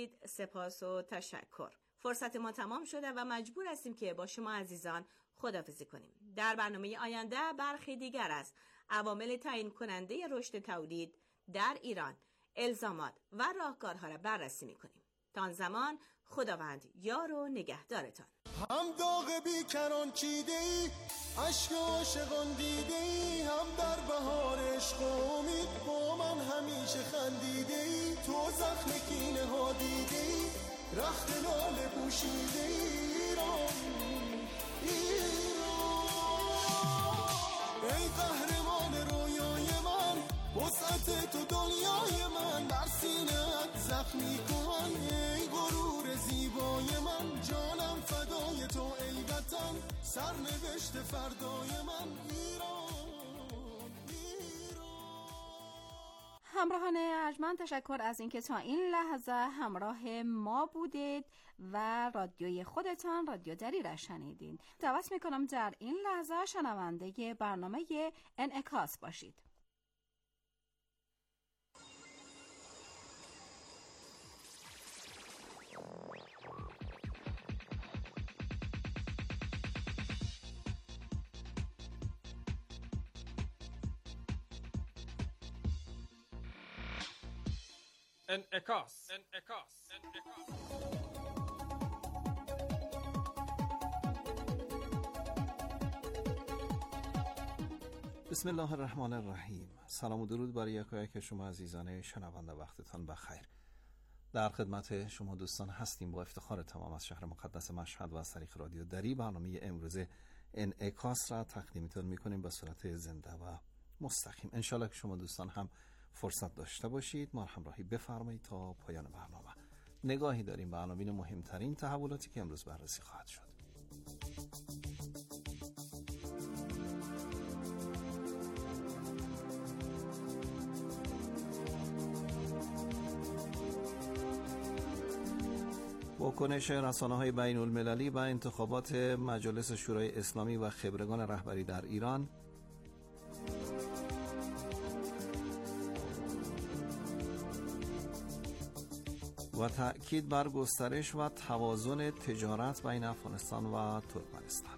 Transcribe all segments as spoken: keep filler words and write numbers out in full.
شدید سپاس و تشکر. فرصت ما تمام شده و مجبور هستیم که با شما عزیزان خداحافظی کنیم. در برنامه آینده برخی دیگر از عوامل تعیین کننده رشد تولید در ایران، الزامات و راهکارها را بررسی می‌کنیم. تا آن زمان خداوند یار و نگهدارتان. هم داغ بیکران چیده ای، عشق عاشقان دیده ای، هم در بهار عشق امید با من همیشه خندیده ای. تو زخم کینه ها دیده ای، رخت لاله پوشیده ایران ایران. ای قهرمان رویای من، وسعت تو دنیای من، بر سینه‌ات زخمی کن. ای غرور زیبای من، جانم فدای تو ای وطن، سرنوشت فردای من ایران. همراهان ارجمند، تشکر از اینکه تا این لحظه همراه ما بودید و رادیوی خودتان رادیو دری را شنیدین. دعوت میکنم در این لحظه شنونده برنامه انعکاس باشید. انعکاس انعکاس انعکاس بسم الله الرحمن الرحیم. سلام و درود برای یکایک شما عزیزان شنونده، وقتتان بخیر. در خدمت شما دوستان هستیم با افتخار تمام از شهر مقدس مشهد و از طریق رادیو دری. برنامه امروز انعکاس را تقدیمتون میکنیم به صورت زنده و مستقیم. انشالله که شما دوستان هم فرصت داشته باشید ما همراهی بفرمایید تا پایان برنامه. نگاهی داریم به عناوین مهمترین تحولاتی که امروز بررسی خواهد شد. واکنش رسانه‌های بین المللی به انتخابات مجالس شورای اسلامی و خبرگان رهبری در ایران، و تأکید بر گسترش و توازن تجارت بین افغانستان و ترکمنستان.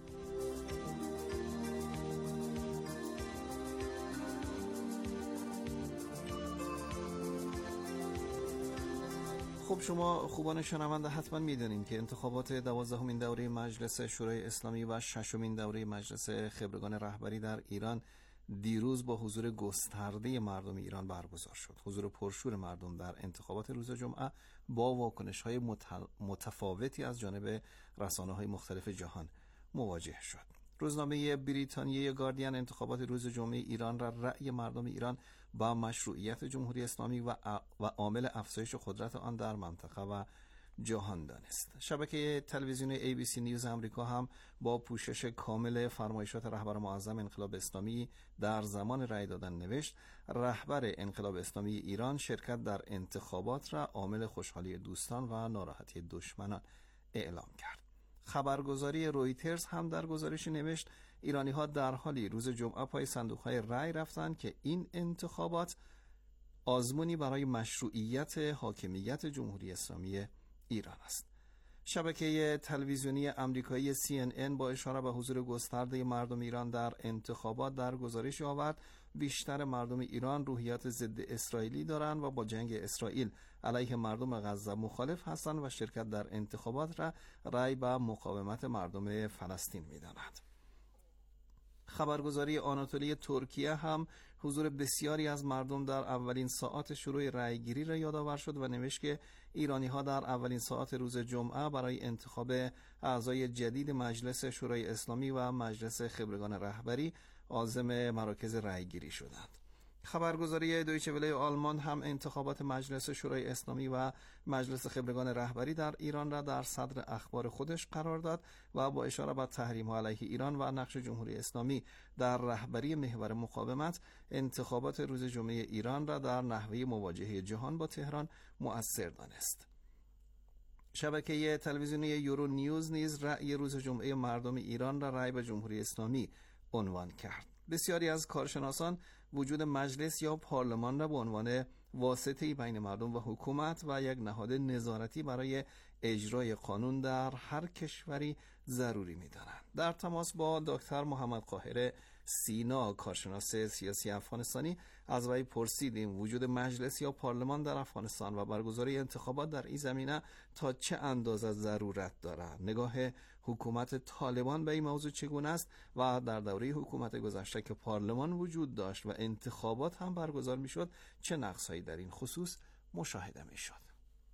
خب شما خوبان شنونده حتما میدونین که انتخابات دوازدهمین دوره مجلس شورای اسلامی و ششمین دوره مجلس خبرگان رهبری در ایران دیروز با حضور گسترده مردم ایران برگزار شد. حضور پرشور مردم در انتخابات روز جمعه با واکنش‌های متفاوتی از جانب رسانه‌های مختلف جهان مواجه شد. روزنامه بریتانیای گاردین انتخابات روز جمعه ایران را رأی مردم ایران با مشروعیت جمهوری اسلامی و و عامل افزایش قدرت آن در منطقه و جهان دانست. شبکه تلویزیونی ای بی سی نیوز امریکا هم با پوشش کامل فرمایشات رهبر معظم انقلاب اسلامی در زمان رأی دادن نوشت: رهبر انقلاب اسلامی ایران شرکت در انتخابات را عامل خوشحالی دوستان و ناراحتی دشمنان اعلام کرد. خبرگزاری رویترز هم در گزارشی نوشت: ایرانی ها در حالی روز جمعه پای صندوق های رأی رفتند که این انتخابات آزمونی برای مشروعیت حاکمیت جمهوری اسلامی ایران است. شبکه تلویزیونی آمریکایی سی ان ان با اشاره به حضور گسترده مردم ایران در انتخابات در گزارشی آورد: بیشتر مردم ایران روحیات ضد اسرائیلی دارند و با جنگ اسرائیل علیه مردم غزه مخالف هستند و شرکت در انتخابات را رأی به مقاومت مردم فلسطین می‌دانند. خبرگزاری آناتولی ترکیه هم حضور بسیاری از مردم در اولین ساعات شروع رأیگیری را یادآور شد و نوشت که ایرانی‌ها در اولین ساعات روز جمعه برای انتخاب اعضای جدید مجلس شورای اسلامی و مجلس خبرگان رهبری عازم مراکز رأیگیری شدند. خبرگزاری دویچه وله آلمان هم انتخابات مجلس شورای اسلامی و مجلس خبرگان رهبری در ایران را در صدر اخبار خودش قرار داد و با اشاره به تحریم‌ها علیه ایران و نقش جمهوری اسلامی در رهبری محور مقاومت، انتخابات روز جمعه ایران را در نحوه مواجهه جهان با تهران مؤثر دانست. شبکه تلویزیونی یورو نیوز نیز رأی روز جمعه مردم ایران را رأی به جمهوری اسلامی عنوان کرد. بسیاری از کارشناسان وجود مجلس یا پارلمان را به عنوان واسطه‌ای بین مردم و حکومت و یک نهاد نظارتی برای اجرای قانون در هر کشوری ضروری می‌دانند. در تماس با دکتر محمد قاهر سینا، کارشناس سیاسی افغانستانی، از وی پرسیدیم وجود مجلس یا پارلمان در افغانستان و برگزاری انتخابات در این زمینه تا چه اندازه ضرورت دارد، نگاه حکومت طالبان به این موضوع چگونه است و در دوره حکومت گذشته که پارلمان وجود داشت و انتخابات هم برگزار میشد چه نقصهایی در این خصوص مشاهده میشد.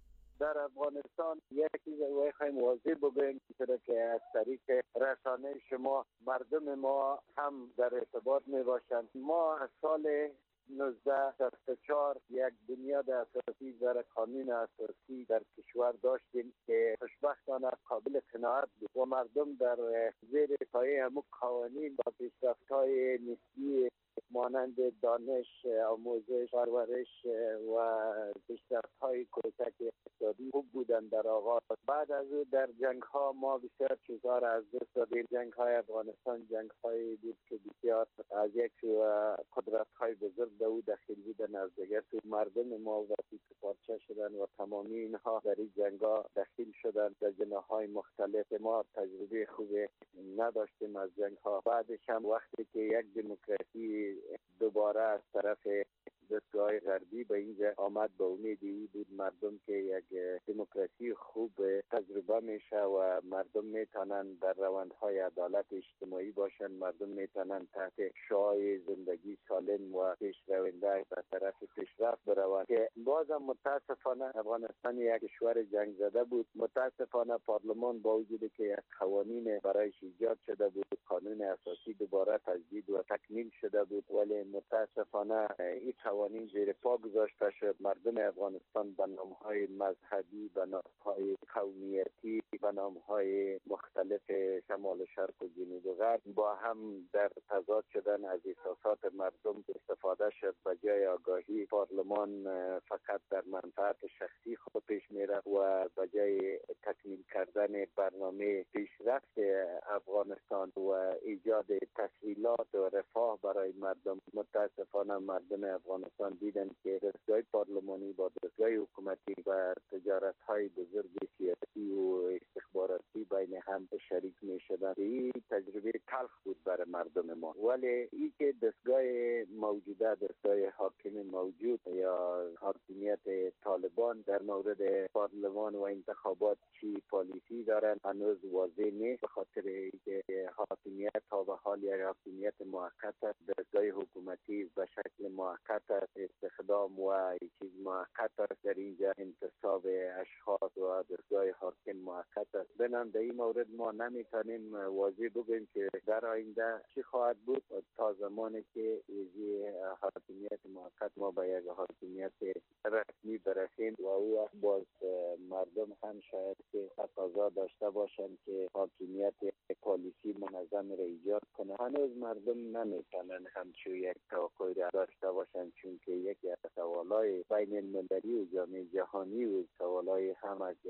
در افغانستان یک چیز خیلی واضح بگویم که از طریق رسانه شما مردم ما هم در ارتباط می باشند. ما از سال نوزده شصت و چهار یک بنیاد اساسی در قانون اساسی در کشور داشتیم که خوشبختانه قابل قناعت بود و مردم در زیر پایه همون قوانین با پیشرفت‌های نسبی مانند دانش، آموزش، پرورش و پیشرفت‌های کوچک اقتصادی خوب بودن در آغاز. بعد از او در جنگ‌ها ما بسیار چیزها را از دست دادیم. جنگ‌های افغانستان جنگ‌هایی بود که بسیار از یک قدرت‌های بزرگ به او دخیل بودن، از دیگر سو مردم ما و پارچه شدن و تمامی اینها در این جنگ‌ها دخیل شدن در جناح‌های مختلف. ما تجربه خوبی نداشتیم از جنگ‌ها. بعدش هم وقتی که یک دموکراسی دوباره از طرف دستگاه غربی به اینجا آمد، به امیدی بود مردم که یک دموکراسی خوب تجربه میشه و مردم میتونن در روندهای عدالت اجتماعی باشن، مردم میتونن تحت شعاع زندگی سالم و پیشرونده به طرف پیشرفت بروند. که بازم متاسفانه افغانستان یک کشور جنگ زده بود. متاسفانه پارلمان با وجودی که یک قوانین برایش ایجاد شده بود، قانون اساسی دوباره تجدید و تکمیل شده بود، ولی متاسفانه این قوانین زیر پا گذاشته شد. مردم افغانستان به نام‌های مذهبی، به نام‌های قومیتی، به نام‌های مختلف شمال و شرق و جنوب و غرب با هم در تضاد شدن. از احساسات مردم استفاده شد. به جای آگاهی پارلمان فقط در منفعت شخصی خود پیش میره و به جای تکمیل کردن برنامه پیشرفت افغانستان و ایجاد تسهیلات و رفاه برای مردم، متاسفانه مردم افغانستان دیدن که دستگاه پارلمانی با دستگاه حکومتی و تجارت‌های بزرگ سیاسی و استخباراتی بین هم شریک می‌شدند. این تجربه تلخ بود برای مردم ما. ولی این که دستگاه موجوده، دستگاه حاکم موجود یا حاکمیت طالبان در مورد پارلمان و انتخابات چی پالیسی دارن هنوز واضح نیست، به خاطر اینکه حاکمیت تا به حال یک حاکمیت موقت است. دستگاه حکومتی به شکل موقت است، استخدام و چیز موقت است. در اینجا انتصاب اشخاص و دستگاه حاکم موقت است. بنابراین در این مورد ما نمیتونیم واضح بگوییم که در آینده چی خواهد بود تا زمانی که این حاکمیت موقت ما به یک حاکمیت رسمی برسیم و او باز مردم هم شاید که تقاضا داشته باشند که حاکمیت پالیسی منظم را ایجاد کنه. هنوز مردم نمیتونن همچون یک توقعی را داشته باشند، چون که یکی از سوالای بین المللی و جامعه جهانی و سوالای هم از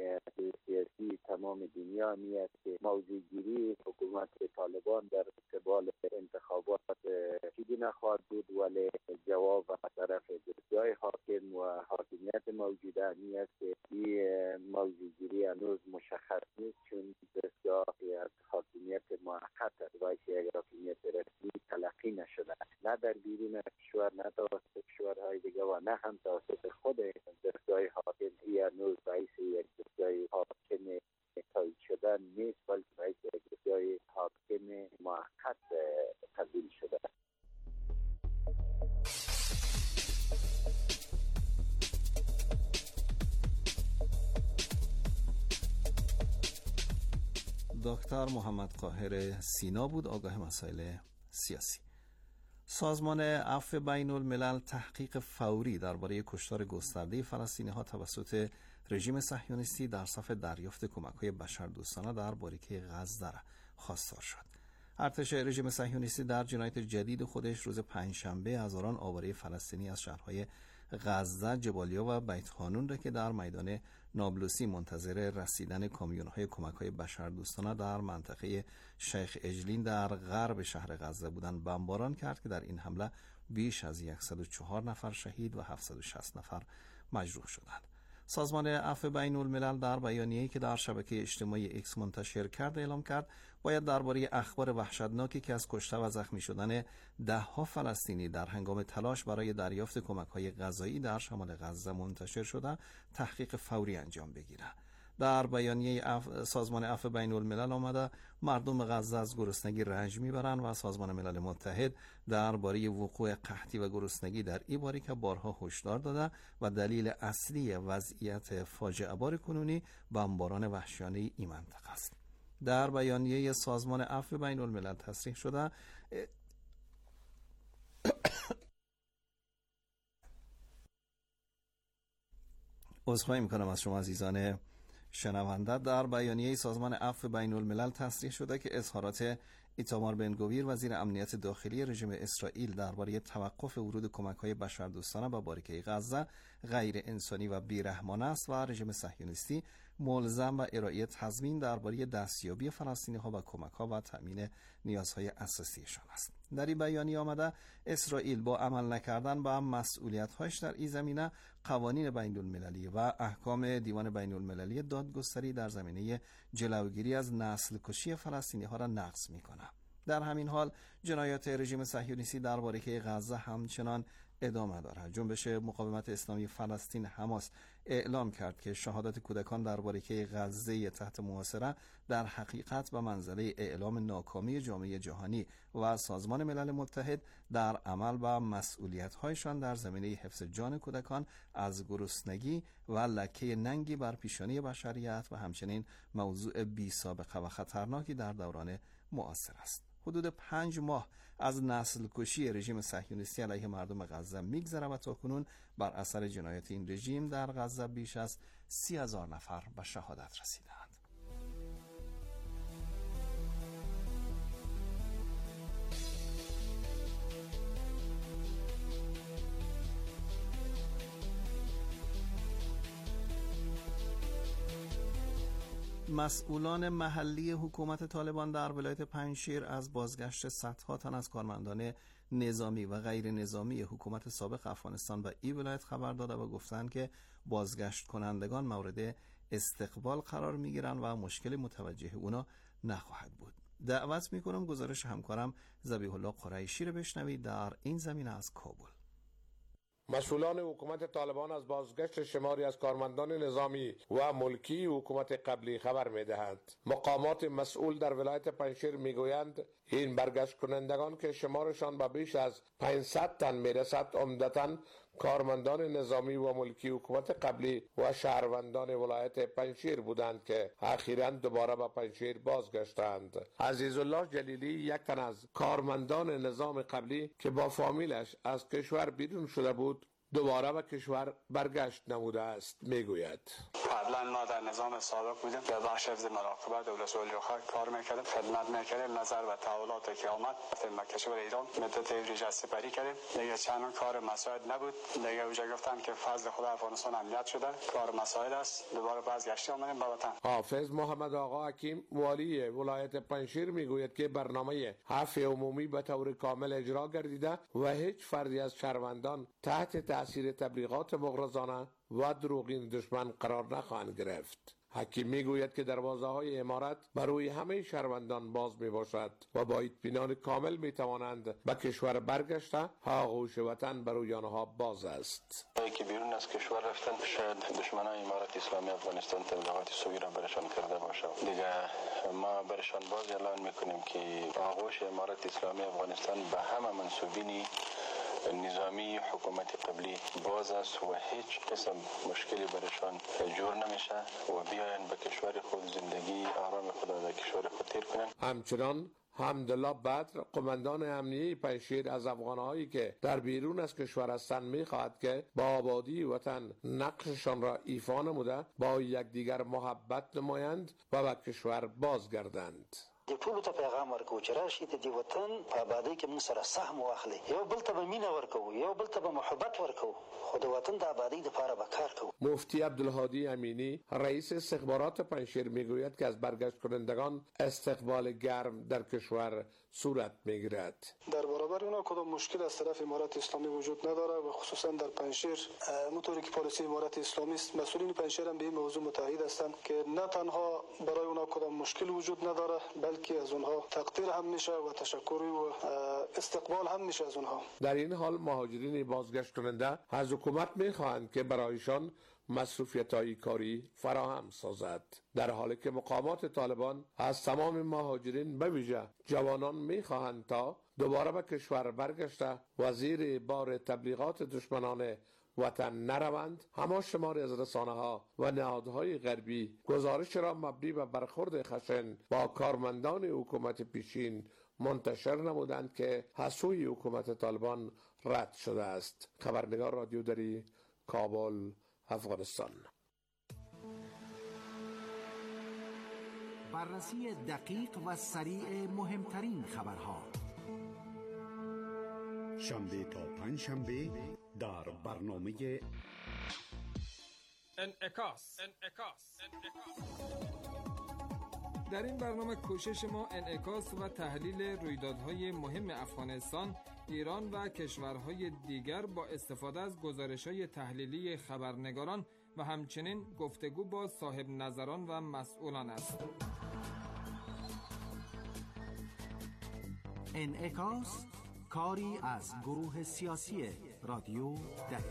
سیاسی تمام دنیا می است که موضوعگیری حکومت طالبان در قبال انتخابات چیزی نخواهد بود، ولی جواب از طرف دستگاه حاکم و حاکمیت موجوده می است که این موضوعگیری هنوز مشخص نیست، چون دستگاه از حاکمیت موقت و یک حاکمیت رسمی تلقی نشده، نه در بیرون کشور، نه توسط کشورهای دیگه و نه هم توسط خود دستگاه حاکم. این هنوز باعث یک دستگاه حاکم تایید شده نیست، بلکه باعث یک دستگاه حاکم موقت تبدیل شده. دکتر محمد قاهر سینا بود، آگاه مسائل سیاسی. سازمان عفو بین الملل تحقیق فوری درباره کشتار گسترده فلسطینی‌ها توسط رژیم صهیونیستی در صف دریافت کمک‌های بشردوستانه در باریکه غزه را خواستار شد. ارتش رژیم صهیونیستی در جنایت جدید خودش روز پنجشنبه هزاران آواره فلسطینی از شهرهای غزه، جبالیا و بیت حانون را که در میدان نابلسی منتظر رسیدن کامیون‌های کمک‌های بشردوستانه در منطقه شیخ اجلین در غرب شهر غزه بودند بمباران کرد که در این حمله بیش از صد و چهار نفر شهید و هفتصد و شصت نفر مجروح شدند. سازمان عفو بین الملل در بیانیه‌ای که در شبکه اجتماعی ایکس منتشر کرد اعلام کرد باید درباره اخبار وحشتناکی که از کشته و زخمی شدن ده‌ها فلسطینی در هنگام تلاش برای دریافت کمک‌های غذایی در شمال غزه منتشر شده تحقیق فوری انجام بگیرد. در بیانیه اف... سازمان عفو بین الملل آمده مردم غزه از گرسنگی رنج میبرند و سازمان ملل متحد درباره وقوع قحطی و گرسنگی در این باریکه بارها هشدار داده و دلیل اصلی وضعیت فاجعه بار کنونی بمباران وحشیانه این منطقه است. در بیانیه سازمان عفو بین الملل تصریح شده عذرخواهی میکنم از شما عزیزان شنونده. در بیانیه سازمان عفو بین الملل تصریح شده که اظهارات ایتامار بن گویر وزیر امنیت داخلی رژیم اسرائیل درباره توقف ورود کمک‌های بشردوستانه به باریکه غزه غیر انسانی و بیرحمانه است و رژیم صهیونیستی ملزم به ارائه تضمین درباره دستیابی فلسطینی‌ها به کمک‌ها و تأمین نیازهای اساسیشان است. در این بیانیه آمده اسرائیل با عمل نکردن به مسئولیت‌هایش در این زمینه قوانین بین المللی و احکام دیوان بین المللی دادگستری در زمینه جلوگیری از نسل کشی فلسطینی‌ها را نقض می‌کند. در همین حال جنایات رژیم صهیونیستی در باریکه غزه همچنان ادامه دارد. جنبش مقاومت اسلامی فلسطین حماس اعلام کرد که شهادت کودکان در باریکه غزه تحت محاصره در حقیقت به منزله اعلام ناکامی جامعه جهانی و سازمان ملل متحد در عمل به مسئولیت‌هایشان در زمینه حفظ جان کودکان از گرسنگی و لکه ننگی بر پیشانی بشریت و همچنین موضوع بی سابقه و خطرناکی در دوران معاصر است. حدود پنج ماه از نسل کشی رژیم صهیونیستی علیه مردم غزه میگذره و تاکنون بر اثر جنایات این رژیم در غزه بیش از سی هزار نفر به شهادت رسیدند. مسئولان محلی حکومت طالبان در ولایت پنجشیر از بازگشت صدها تن از کارمندان نظامی و غیر نظامی حکومت سابق افغانستان به این ولایت خبر داده و گفتند که بازگشت کنندگان مورد استقبال قرار میگیرند و مشکل متوجه اونا نخواهد بود. دعوت میکنم گزارش همکارم ذبیح الله قریشی رو بشنوید در این زمینه از کابل. مسئولان حکومت طالبان از بازگشت شماری از کارمندان نظامی و ملکی حکومت قبلی خبر می‌دهند. مقامات مسئول در ولایت پنجشیر میگویند این برگشت کنندگان که شمارشان به بیش از پانصد تن میرسد عمدتاً کارمندان نظامی و ملکی حکومت قبلی و شهروندان ولایت پنجشیر بودند که اخیراً دوباره به پنجشیر بازگشتند. عزیزالله جلیلی یک تن از کارمندان نظام قبلی که با فامیلش از کشور بیرون شده بود دوباره به کشور برگشت نموده است میگوید. قبلا ما در نظام سابق بودیم در بخش حفظ مراقبت دولت الیوخا کار میکردیم، خدمت میکردیم، نظر و تحولاتی که آمد در کشور ایران مدت ریج سپری کردیم. دیگه چند کار مساعد نبود، دیگه اونجا گفتن که فضل خدا افغانستان امنیت شده، کار مساعد است، دوباره بازگشتیم آمدیم به وطن. حافظ محمد آقا حکیم والی ولایت پنجشیر میگوید که برنامه عفو عمومی به طور کامل اجرا گردیده و هیچ فردی از شهروندان تحت تأثیر تبلیغات مغرضانه و دروغین دشمن قرار نخواهند گرفت. حکیم میگوید که دروازه های امارت برای همه شهروندان باز می باشد و با اطمینان کامل می توانند به کشور برگشته آغوش وطن برای آنها باز است. که بیرون از کشور رفتن شاید دشمنان امارت اسلامی افغانستان تبلیغات سوی را برشان کرده باشه. دیگه ما برشان باز اعلان میکنیم که آغوش امارت اسلامی افغانستان به همه منسوبین نظامی حکومت قبلی باز است و هیچ قسم مشکلی برشان جور نمیشه و بیاین به کشور خود زندگی آرام خود در کشور خود تیر کنن. همچنان حمدالله بدر قماندان امنیه پنجشیر از افغانهایی که در بیرون از کشور هستند میخواهد که با آبادی وطن نقششان را ایفا نموده با یکدیگر محبت نمایند و به کشور بازگردند. د ټولو ته پیغام ورکو چې راشي د دې وطن په آبادۍ کې موږ سره سهم واخلي، یو بل ته به مینه ورکو، یو بل ته به محبت ورکو، خو د وطن د آبادۍ لپاره به کار کوو. مفتی عبدالهادی امینی رئیس استخبارات پنجشیر میگوید که از برگشت کنندگان استقبال گرم در کشور صورت میگیرد. در برابر اونا کدام مشکل از طرف امارت اسلامی وجود نداره و خصوصا در پنجشیر همونطوری که پالیسی امارت اسلامی است، مسئولین پنجشیر هم به این موضوع متحد هستند که نه تنها برای اونا کدام مشکل وجود نداره، بلکه از اونها تقدیر هم میشه و تشکر و استقبال هم میشه از اونها. در این حال مهاجرین بازگشت کننده از حکومت میخواهند که برایشان مصروفیت‌های کاری فراهم سازد، در حالی که مقامات طالبان از تمام مهاجرین به ویژه جوانان میخواهند تا دوباره به کشور برگشته و زیر بار تبلیغات دشمنان وطن نروند. اما شماری از رسانه‌ها و نهادهای غربی گزارش را مبنی بر برخورد خشن با کارمندان حکومت پیشین منتشر نمودند که از سوی حکومت طالبان رد شده است. خبرنگار رادیو دری، کابل، افغانستان. بررسی دقیق و سریع مهمترین خبرها شنبه تا پنج شنبه در برنامه انعکاس. در این برنامه کوشش ما انعکاس و تحلیل رویدادهای مهم افغانستان، ایران و کشورهای دیگر با استفاده از گزارش‌های تحلیلی خبرنگاران و همچنین گفتگو با صاحب نظران و مسئولان است. انعکاس کاری از گروه سیاسی رادیو دری.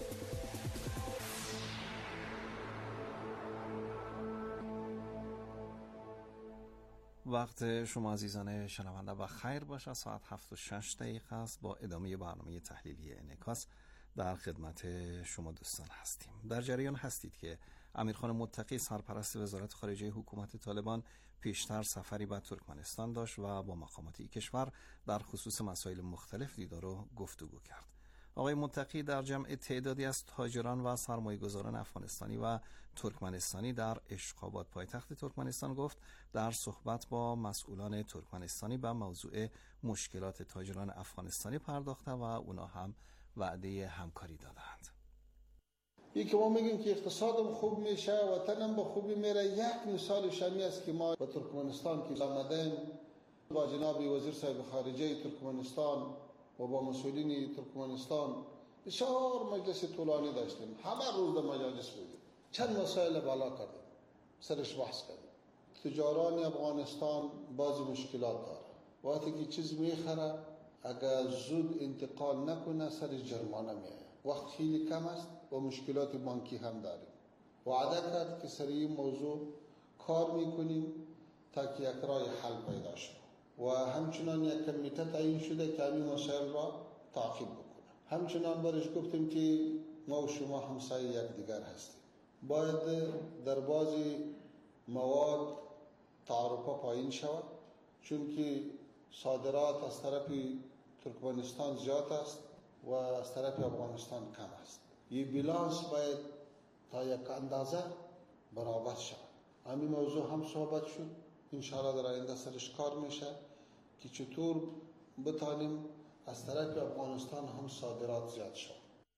وقت شما عزیزان شنونده و خیر باشه. ساعت هفت و شش دقیقه است. با ادامه برنامه تحلیلی انعکاس در خدمت شما دوستان هستیم. در جریان هستید که امیرخان متقی سرپرست وزارت خارجه حکومت طالبان پیشتر سفری به ترکمنستان داشت و با مقامات این کشور در خصوص مسائل مختلف دیدار و گفتگو کرد. آقای متقی در جمع تعدادی از تاجران و سرمایه‌گذاران افغانستانی و ترکمنستانی در اشخاباد پایتخت ترکمنستان گفت در صحبت با مسئولان ترکمنستانی به موضوع مشکلات تاجران افغانستانی پرداخته و اونا هم وعده همکاری دادند. یکی ما میگیم که اقتصادم خوب میشه، وطنم به خوبی میره. یک مثال شمی است که ما به ترکمنستان که آمدیم با جناب وزیر صاحب خارجه ترکمنستان و با مسئولین ترکمنستان بسیار مجلس طولانی داشتیم. همه روز در مجالس بودیم، چند مسائل بالا کردیم، سرش بحث کردیم. تجاران افغانستان بعضی مشکلات داره، وقتی که چیز میخره اگر زود انتقال نکنه سر جرمانه میآید. وقت خیلی کم است و مشکلات بانکی هم داریم. وعده کرد که سر این موضوع کار میکنیم تا که یک راه حل پیدا شد و همچنان یک کمیته تعیین شده که این مسائل را تعقیب بکنه. همچنان برش گفتیم که ما و شما همسایه یک دیگر هستیم، باید در بعضی مواد تعرفه پایین شود، چون که صادرات از طرف ترکمنستان زیاد است و از طرف افغانستان کم است. این بیلانس باید تا یک اندازه برابر شود. همین موضوع هم صحبت شد. انشاءالله در آینده سرش کار میشه که چطور بتانیم از طرف افغانستان هم صادرات زیاد شود.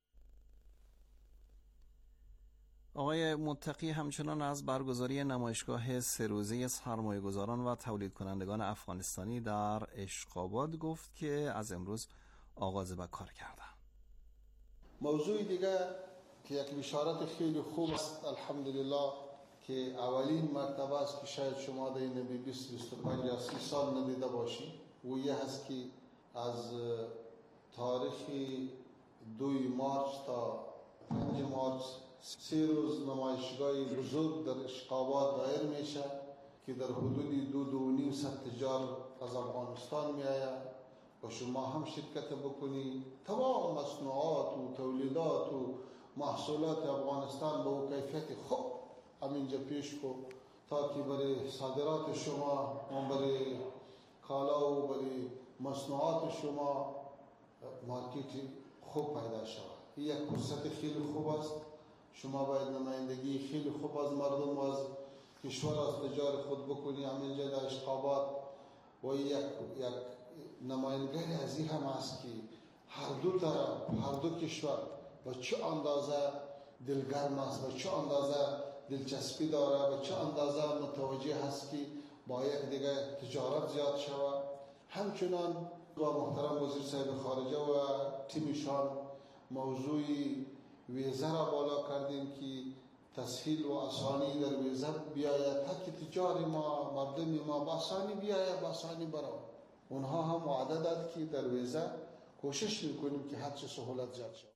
آقای متقی همچنان از برگزاری نمایشگاه سه روزه سرمایه‌گذاران و تولید کنندگان افغانستانی در اشخاباد گفت که از امروز آغاز به کار کردن. موضوع دیگه که یک بشارت خیلی خوب است الحمدلله که اولین مرتبه است که شاید شما در این بیست بیست و پنج یا سی سال ندیده باشید و یه هست که از تاریخ دوی مارچ تا پنج مارچ سی روز نمایشگاه بزرگ در اشخاباد دایر میشه که در حدود دو دو نیم صد تجار از افغانستان میآید و شما هم شرکت بکنید. تمام مصنوعات و تولیدات و محصولات افغانستان با کیفیت خوب همینجا پیش کو تا که برای صادرات شما و برای کالا و برای مصنوعات شما مارکتی خوب پیدا شود. این یک فرصت خیلی خوب است. شما باید نمایندگی خیلی خوب از مردم و از کشور از تجار خود بکنی. همینجا در اشخابات و یک یک نمایندگی از این هم است که هر دو طرف، هر دو کشور و چه اندازه دلگرم است و چه اندازه دلچسپی داره و چه اندازه متوجه هست که با یک دیگه تجارت زیاد شود. همچنان با محترم وزیر صاحب خارجه و تیمشان موضوع ویزه را بالا کردیم که تسهیل و آسانی در ویزه بیاید تا که تجار ما، مردم ما با آسانی بیاید، با آسانی برود. اونها هم وعده داد که در ویزه کوشش میکنیم که هر چه سهولت زیاد شود.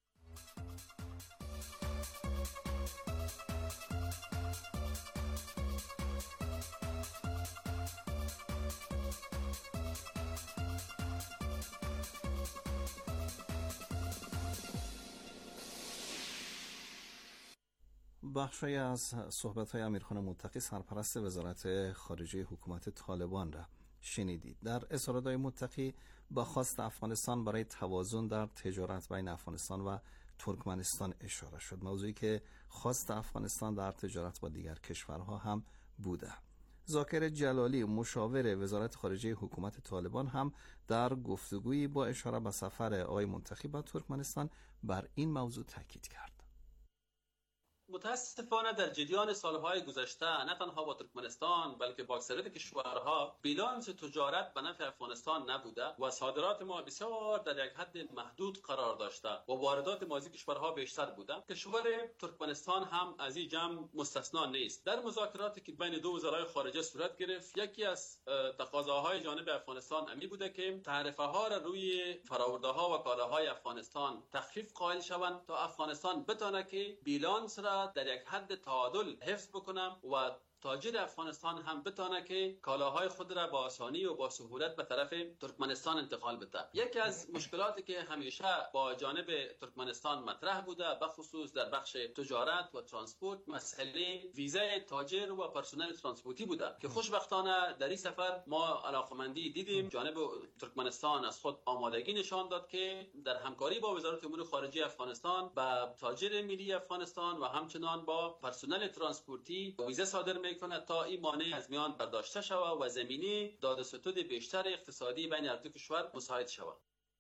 بخشی از صحبت‌های امیرخان متقی سرپرست وزارت خارجه حکومت طالبان را شنیدید. در اظهارات متقی با خواست افغانستان برای توازن در تجارت بین افغانستان و ترکمنستان اشاره شد، موضوعی که خواست افغانستان در تجارت با دیگر کشورها هم بوده. ذاکر جلالی مشاور وزارت خارجه حکومت طالبان هم در گفتگویی با اشاره به سفر آقای متقی به ترکمنستان بر این موضوع تاکید کرد. متاسفانه در جریان سالهای گذشته نه تنها با ترکمنستان بلکه با اکثریت کشورها بیلانس تجارت به نفع افغانستان نبوده و صادرات ما بسیار در یک حد محدود قرار داشته و واردات ما از کشورها بیشتر بوده. کشور ترکمنستان هم از این جمع مستثنا نیست. در مذاکراتی که بین دو وزرای خارجه صورت گرفت، یکی از تقاضاهای جانب افغانستان امی بوده که تعرفه ها را روی فراورده ها و کالاهای افغانستان تخفیف قائل شوند تا افغانستان بتونه که بیلانس را در یک حد تعادل حفظ بکنم و تاجر افغانستان هم بتونه که کالاهای خود را با آسانی و با سهولت به طرف ترکمنستان انتقال بده. یکی از مشکلاتی که همیشه با جانب ترکمنستان مطرح بوده، به خصوص در بخش تجارت و ترانسپورت، مسئله ویزای تاجر و پرسنل ترانسپورتی بوده که خوشبختانه در این سفر ما علاقمندی دیدیم. جانب ترکمنستان از خود آمادگی نشان داد که در همکاری با وزارت امور خارجه افغانستان با تاجر ملی افغانستان و همچنان با پرسنل ترانسپورتی ویزا صادر کنه تا این مانع از میان برداشته شود و زمینه داد و ستد بیشتر اقتصادی بین هر دو کشور مساعد شود.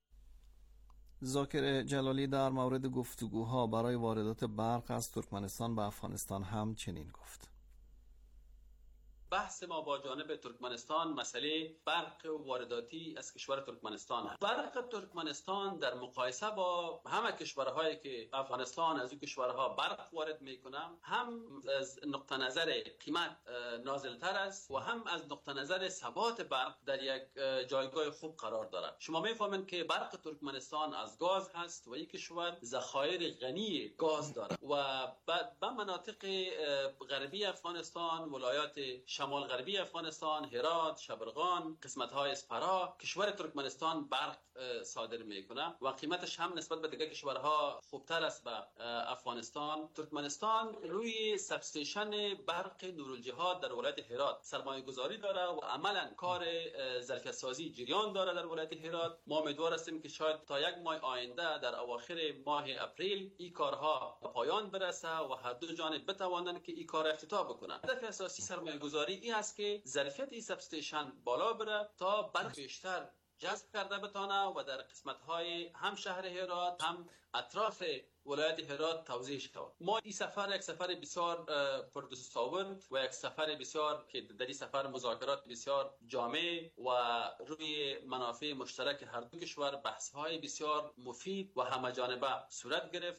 ذاکر جلالی در مورد گفتگوها برای واردات برق از ترکمنستان به افغانستان هم چنین گفت: بحث ما با جانب ترکمنستان مسئله برق و وارداتی از کشور ترکمنستان است. برق ترکمنستان در مقایسه با همه کشورهایی که افغانستان از این کشورها برق وارد میکنه هم از نقطه نظر قیمت نازلتر است و هم از نقطه نظر ثبات برق در یک جایگاه خوب قرار دارد. شما میفهمید که برق ترکمنستان از گاز هست و این کشور ذخایر غنی گاز دارد و به مناطق غربی افغانستان، ولایات شمال غربی افغانستان، هرات، شبرغان، قسمت‌های اسپرا، کشور ترکمنستان برق صادر میکنه و قیمتش هم نسبت به دیگر کشورها خوبتر است به افغانستان. ترکمنستان روی سب استیشن برق نورالجهاد در ولایت هرات سرمایه گذاری داره و عملا کار ظرفیت سازی جریان داره در ولایت هرات. ما امیدوار هستیم که شاید تا یک ماه آینده در اواخر ماه اپریل این کارها به پایان برسه و هر دو جانب بتوانند که این کار افتتاح بکنند. هدف اساسی سرمایه گذاری این است که ظرفیت این سب استیشن بالا بره تا برق بیشتر جذب کرده بتانه و در قسمت‌های هم شهر هرات هم اطراف ولایت هرات توزیع شود. ما این سفر یک سفر بسیار پردستاورد و یک سفر بسیار که در این سفر مذاکرات بسیار جامع و روی منافع مشترک هر دو کشور بحث‌های بسیار مفید و همه‌جانبه صورت گرفت.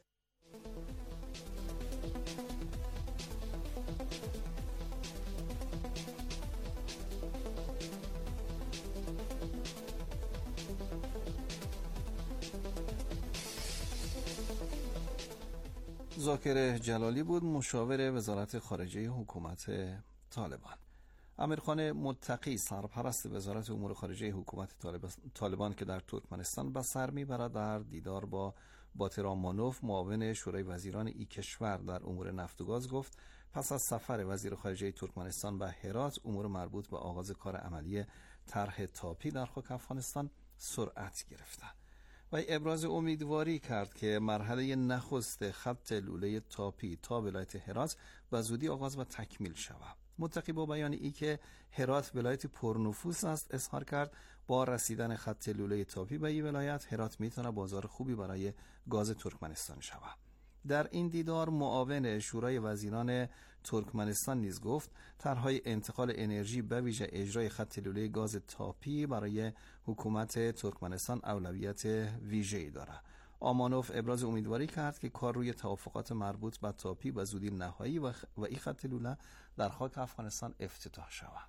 ذاکر جلالی بود، مشاور وزارت خارجه حکومت طالبان. امیرخان متقی سرپرست وزارت امور خارجه حکومت طالبان که در ترکمنستان به سر میبرد در دیدار با باتر آمانوف معاون شورای وزیران ای کشور در امور نفت و گاز گفت پس از سفر وزیر خارجه ترکمنستان به هرات امور مربوط به آغاز کار عملی طرح تاپی در خاک افغانستان سرعت گرفته و ابراز امیدواری کرد که مرحله نخست خط لوله تاپی تا ولایت هرات به زودی آغاز و تکمیل شود. متقی با بیان ای که هرات ولایت پرنفوذ است اظهار کرد با رسیدن خط لوله تاپی به این ولایت هرات میتونه بازار خوبی برای گاز ترکمنستان شود. در این دیدار معاون شورای وزیران ترکمنستان نیز گفت طرح‌های انتقال انرژی به ویژه اجرای خط لوله گاز تاپی برای حکومت ترکمنستان اولویت ویژه‌ای دارد. آمانوف ابراز امیدواری کرد که کار روی توافقات مربوط به تاپی و زودی نهایی و, خ... و این خط لوله در خاک افغانستان افتتاح شود.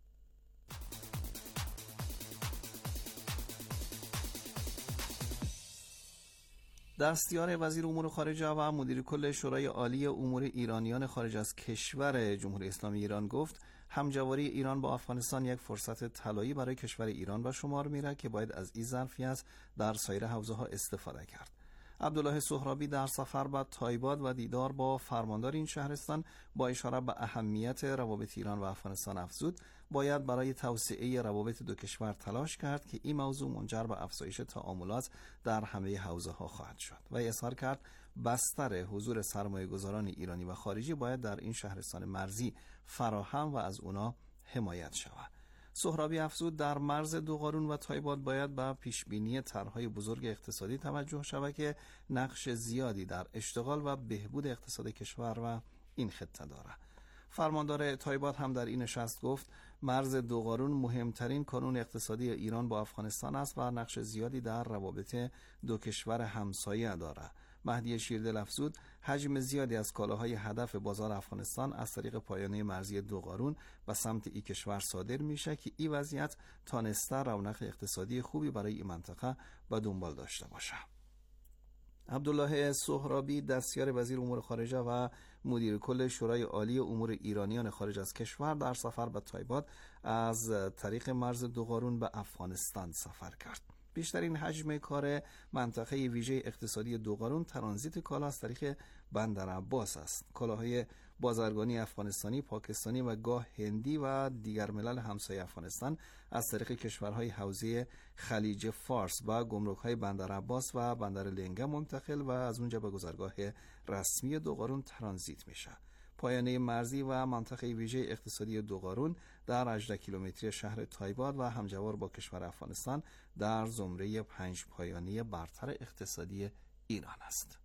دستیار وزیر امور خارجه و مدیر کل شورای عالی امور ایرانیان خارج از کشور جمهوری اسلامی ایران گفت همجواری ایران با افغانستان یک فرصت طلایی برای کشور ایران به شمار میره که باید از این ظرفیت در سایر حوزه‌ها استفاده کرد. عبدالله سهرابی در سفر به تایباد و دیدار با فرماندار این شهرستان با اشاره به اهمیت روابط ایران و افغانستان افزود باید برای توسعه روابط دو کشور تلاش کرد که این موضوع منجر به افزایش تعاملات در همه حوزه‌ها خواهد شد و اظهار کرد بستر حضور سرمایه‌گذاران ایرانی و خارجی باید در این شهرستان مرزی فراهم و از اونا حمایت شود. سهرابی افزود در مرز دوقارون و تایباد باید به پیشبینی طرح‌های بزرگ اقتصادی توجه شود که نقش زیادی در اشتغال و بهبود اقتصاد کشور و این خطه دارد. فرماندار تایباد هم در این نشست گفت مرز دوقارون مهمترین کانون اقتصادی ایران با افغانستان است و نقش زیادی در روابط دو کشور همسایه دارد. مهدی شیردل افزود حجم زیادی از کالاهای هدف بازار افغانستان از طریق پایانه مرزی دوقارون به سمت این کشور صادر میشه که این وضعیت تانسته رونق اقتصادی خوبی برای این منطقه به دنبال داشته باشه. عبدالله سهرابی دستیار وزیر امور خارجه و مدیر کل شورای عالی امور ایرانیان خارج از کشور در سفر به تایباد از طریق مرز دوقارون به افغانستان سفر کرد. بیشترین حجم کار منطقه ویژه اقتصادی دوقارون ترانزیت کالا از طریق بندر عباس است. کالاهای بازرگانی افغانستانی، پاکستانی و گاه هندی و دیگر ملل همسایه افغانستان از طریق کشورهای حوزه خلیج فارس و گمرک‌های بندر عباس و بندر لنگه منتقل و از اونجا به گذرگاه رسمی دوقارون ترانزیت میشه. پایانه مرزی و منطقه ویژه اقتصادی دوقارون در هجده کیلومتری شهر تایباد و همجوار با کشور افغانستان در زمره پنج پایانه برتر اقتصادی ایران است.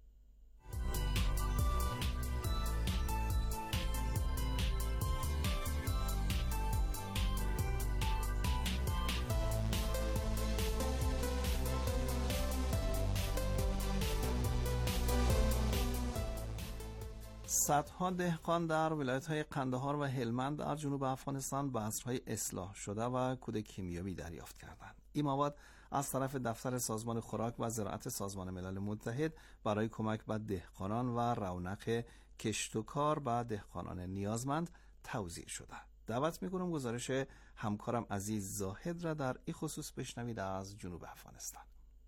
صدها دهقان در ولایت‌های قندهار و هلمند در جنوب افغانستان بذرهای اصلاح شده و کود کیمیایی دریافت کردند. این مواد از طرف دفتر سازمان خوراک و زراعت سازمان ملل متحد برای کمک به دهقانان و رونق کشت و کار به دهقانان نیازمند توزیع شده. دعوت می‌کنم گزارش همکارم عزیز زاهد را در این خصوص بشنوید از جنوب افغانستان.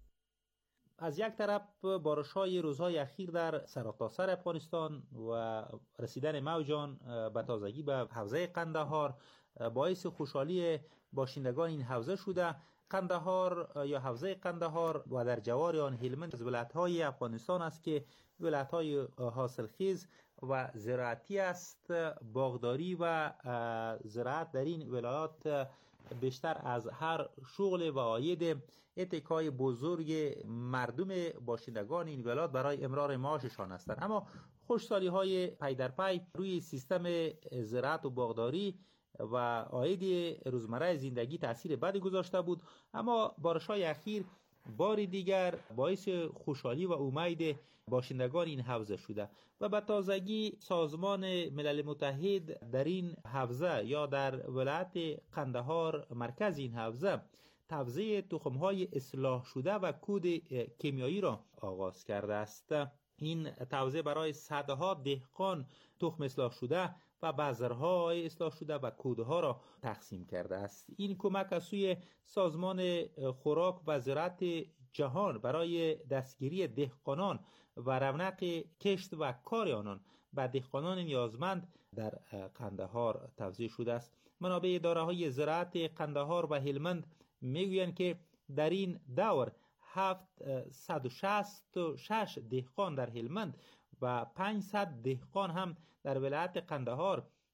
از یک طرف بارش‌های روزهای اخیر در سرتاسر افغانستان و رسیدن موجان به تازگی به حوزه قندهار باعث خوشحالی باشندگان این حوزه شده. قندهار یا حوزه قندهار و در جوار آن هلمند از ولایت‌های افغانستان است که ولایت‌های حاصلخیز و زراعتی است. باغداری و زراعت در این ولایات بیشتر از هر شغل و عاید اتکای بزرگ مردم باشندگان این ولایت برای امرار معاششان هستند. اما خوشسالی های پی در پی روی سیستم زراعت و باغداری و عاید روزمره زندگی تاثیر بدی گذاشته بود، اما بارش‌های اخیر بار دیگر باعث خوشحالی و امید باشندگان این حوزه شده و به تازگی سازمان ملل متحد در این حوزه یا در ولایت قندهار مرکز این حوزه توزیع تخم‌های اصلاح شده و کود کیمیایی را آغاز کرده است. این توزیع برای صدها دهقان تخم اصلاح شده و بذرهای اصلاح شده و کودها را تقسیم کرده است. این کمک از سوی سازمان خوراک و زراعت جهان برای دستگیری دهقانان و رونق کشت و کار آنان به دهقانان نیازمند در قندهار توزیع شده است. منابع اداره‌های زراعت قندهار و هلمند میگویند که در این دور هفتصد و شصت و شش دهقان در هلمند و پانصد دهقان هم در ولایت قندهار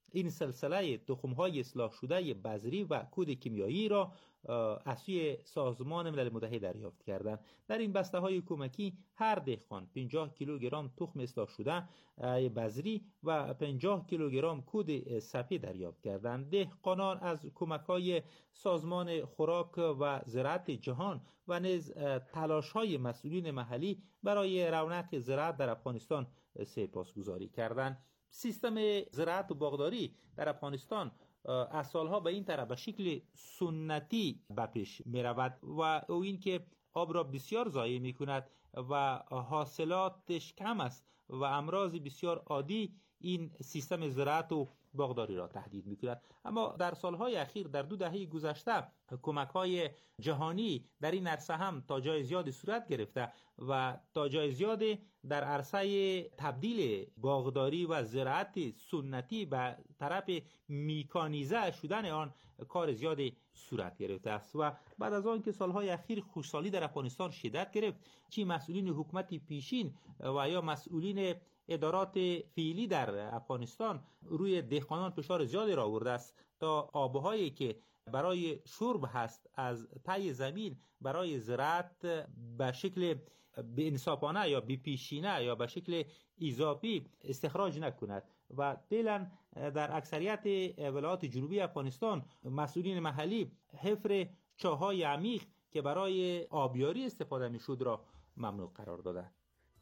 این سلسله تخم‌های اصلاح شده بذری و کود کیمیایی را از سوی سازمان ملل متحد دریافت کردند. در این بسته‌های کمکی هر دهقان پنجاه کیلوگرم تخم اصلاح شده بذری و پنجاه کیلوگرم کود سفید دریافت کردند. دهقانان از کمک‌های سازمان خوراک و زراعت جهان و نیز تلاش‌های مسئولین محلی برای رونق زراعت در افغانستان سپاسگزاری کردند. سیستم زراعت و باغداری در افغانستان از سالها به این طرح به شکل سنتی به پیش می رود و او این که آب را بسیار ضایع می کند و حاصلاتش کم است و امراض بسیار عادی این سیستم زراعت و باغداری را تهدید می کند. اما در سالهای اخیر در دو دهه گذشته کمک‌های جهانی در این عرصه هم تا جای زیادی صورت گرفته و تا جای زیادی در عرصه تبدیل باغداری و زراعت سنتی به طرف میکانیزه شدن آن کار زیادی صورت گرفته است و بعد از آن که سالهای اخیر خشکسالی در افغانستان شدت گرفت، چی مسئولین حکومت پیشین و یا مسئولین ادارات فعلی در افغانستان روی دهقانان فشار زیادی را آورده است تا آبهایی که برای شرب هست از ته زمین برای زراعت به شکل به انصافانه یا بی پیشینه یا به شکل اضافی استخراج نکند و فعلا در اکثریت ولایات جنوبی افغانستان مسئولین محلی حفر چاهای عمیق که برای آبیاری استفاده میشد را ممنوع قرار دادند.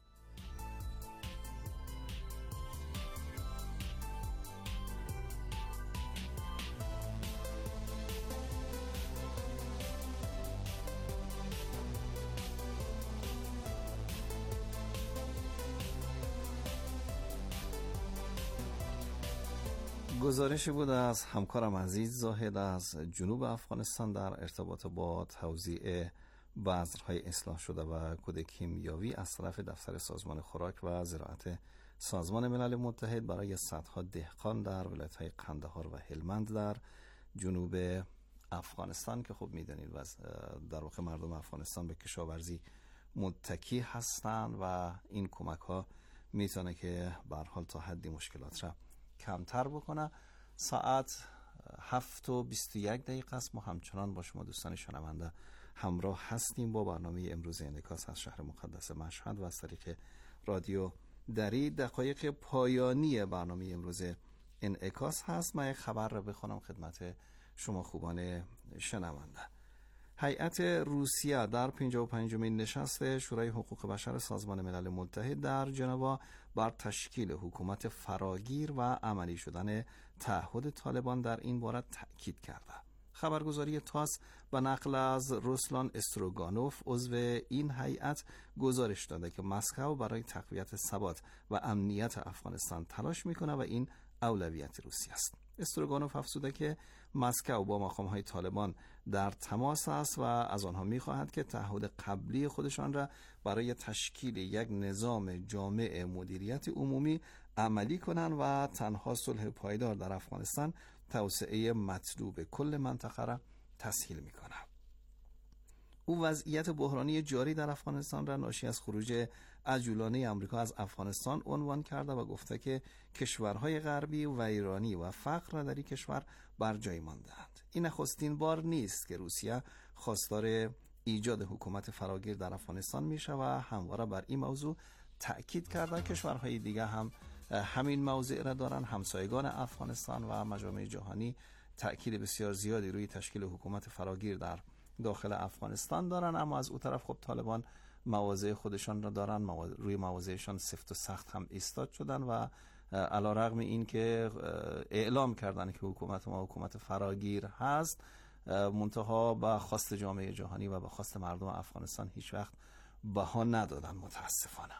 گزارشی بود از همکارم عزیز زاهد از جنوب افغانستان در ارتباط با توزیع بذرهای اصلاح شده و کود کیمیاوی از طرف دفتر سازمان خوراک و زراعت سازمان ملل متحد برای صدها دهقان در ولایت‌های قندهار و هلمند در جنوب افغانستان که خب می‌دونید در واقع مردم افغانستان به کشاورزی متکی هستند و این کمک‌ها میتونه که به هر حال تا حدی مشکلات را کمتر بکنه. ساعت هفت و بیست و یک دقیقه است. ما همچنان با شما دوستان شنونده همراه هستیم با برنامه امروز انعکاس از شهر مقدس مشهد و از طریق رادیو دری. دقایق پایانی برنامه امروز انعکاس هست. من یک خبر را بخونم خدمت شما خوبان شنونده. هیئت روسیه در پنجاه و پنجمین نشست شورای حقوق بشر سازمان ملل متحد در ژنو بر تشکیل حکومت فراگیر و عملی شدن تعهد طالبان در این باره تأکید کرده. خبرگزاری تاس به نقل از روسلان استروگانوف عضو این هیئت گزارش داده که مسکو برای تقویت ثبات و امنیت افغانستان تلاش میکنه و این اولویت روسیه است. استروگانوف افزوده که مسکو با مقام‌های طالبان در تماس است و از آنها می‌خواهد که تعهد قبلی خودشان را برای تشکیل یک نظام جامع مدیریت عمومی عملی کنند و تنها صلح پایدار در افغانستان توسعه مطلوب کل منطقه را تسهیل می‌کند. او وضعیت بحرانی جاری در افغانستان را ناشی از خروج عجولانه آمریکا از افغانستان عنوان کرده و گفته که کشورهای غربی و ایرانی و فقر را در این کشور بر جای مانده‌اند. این نخستین بار نیست که روسیه خواستار ایجاد حکومت فراگیر در افغانستان میشه و همواره بر این موضوع تأکید کرده. کشورهای دیگه هم همین موضوع را دارن. همسایگان افغانستان و مجامع جهانی تأکید بسیار زیادی روی تشکیل حکومت فراگیر در داخل افغانستان دارن، اما از اون طرف خب طالبان مواضع خودشان را دارن، مواضع روی مواضعشان سفت و سخت هم ایستاد شدن و علی رغم این که اعلام کردن که حکومت ما حکومت فراگیر هست، منتها با خواست جامعه جهانی و با خواست مردم افغانستان هیچ وقت بها ندادن متاسفانه.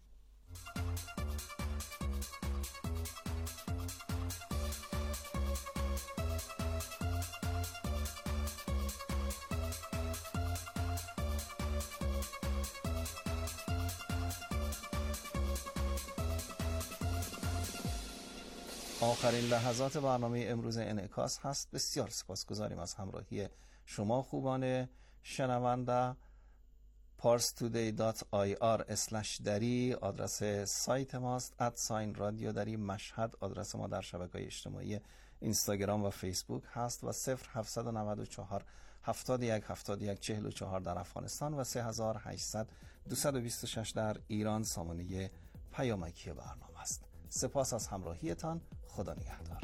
آخرین لحظات برنامه امروز انعکاس هست. بسیار سپاسگزاریم از همراهی شما خوبان شنونده. پارس تودی دات آی آر اسلش دری آدرس سایت ماست. ادساین رادیو دری مشهد آدرس ما در شبکه‌های اجتماعی اینستاگرام و فیسبوک هست و صفر هفتصد و نود و چهار هفتاد و یک هفتاد و یک چهل و چهار در افغانستان و سه هزار و هشتصد دویست و بیست و شش در ایران سامانه پیامکی برنامه است. سپاس از همراهیتان. خدا نگهدار.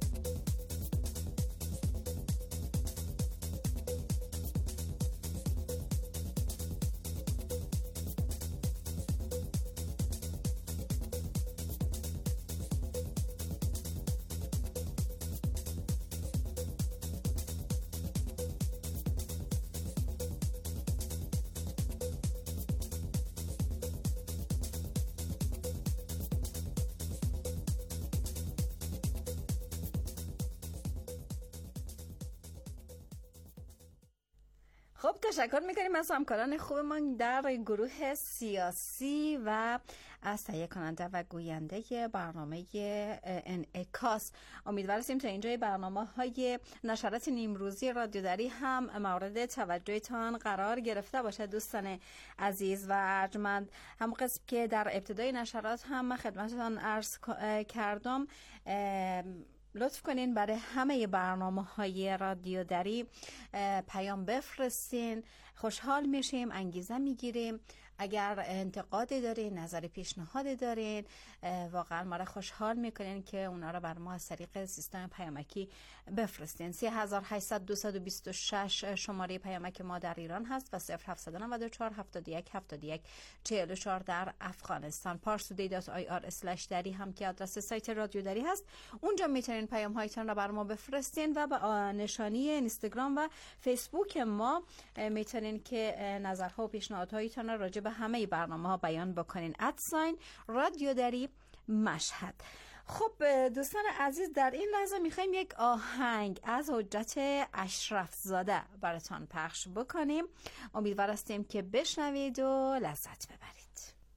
خب تشکر میکنیم از همکاران خوبمان در گروه سیاسی و از تهیه کننده و گوینده برنامه انعکاس. امیدوار هستیم تا اینجای برنامه های نشرات نیمروزی رادیو دری هم مورد توجهتان قرار گرفته باشه. دوستان عزیز و ارجمند، هم قسم که در ابتدای نشرات هم خدمتتان عرض کردم، لطف کنین برای همه برنامه‌های رادیو دری پیام بفرستین. خوشحال میشیم، انگیزه میگیریم. اگر انتقادی دارین، نظر پیشنهادی دارین، واقعا ما را خوشحال میکنین که اونا را بر ما از طریق سیستم پیامکی بفرستین. سه هزار و هشتصد دویست و بیست و شش شماره پیامک ما در ایران هست و صفر هفتصد و نود و چهار هفتاد و یک هفتاد و یک چهل و چهار در افغانستان. پارس تودی دات آی آر اسلش دری هم که آدرس سایت رادیو دری هست. اونجا میتونین پیام هایتان را بر ما بفرستین و به نشانی اینستاگرام و فیسبوک ما میتونین که نظرها و پیشنهادهایتان را راجع به همه برنامه ها بیان بکنین. ادساین رادیو دری مشهد. خب دوستان عزیز، در این لحظه میخوایم یک آهنگ از حجت اشرف زاده براتان پخش بکنیم. امیدوار هستیم که بشنوید و لذت ببرید.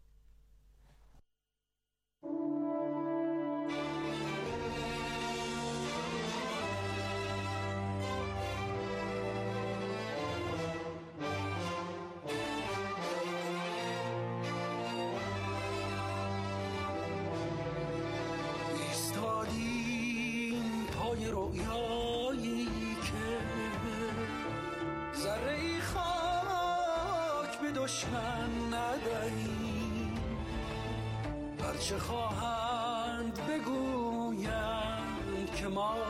دشمن ندهی، هرچه خواهند بگویند که ما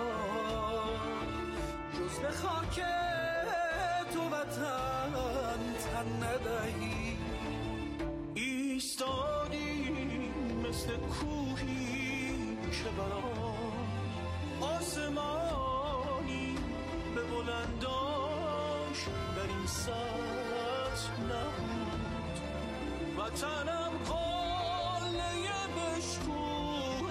جز به خاک تو وطن تن ندهی. ایستادی مثل کوهی که برام آسمانی به بلنداش در این سطح نبود. وطنم قاله بشکوه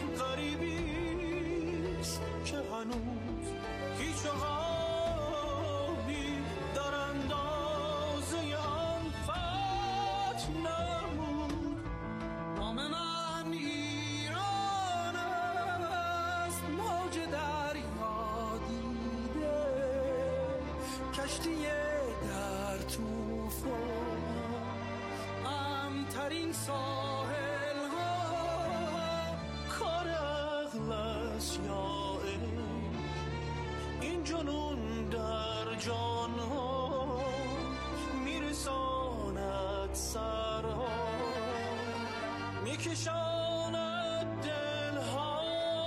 غریبیست که هنوز هیچ عقابی در اندازه آن فتح نبود. نام من ایران است، موج دریا دیده، کشتی در طوفان، امترین ساحل ها، کار عقل است یا عشق، این جنون در جان ها میرساند سرها، میکشاند دل ها.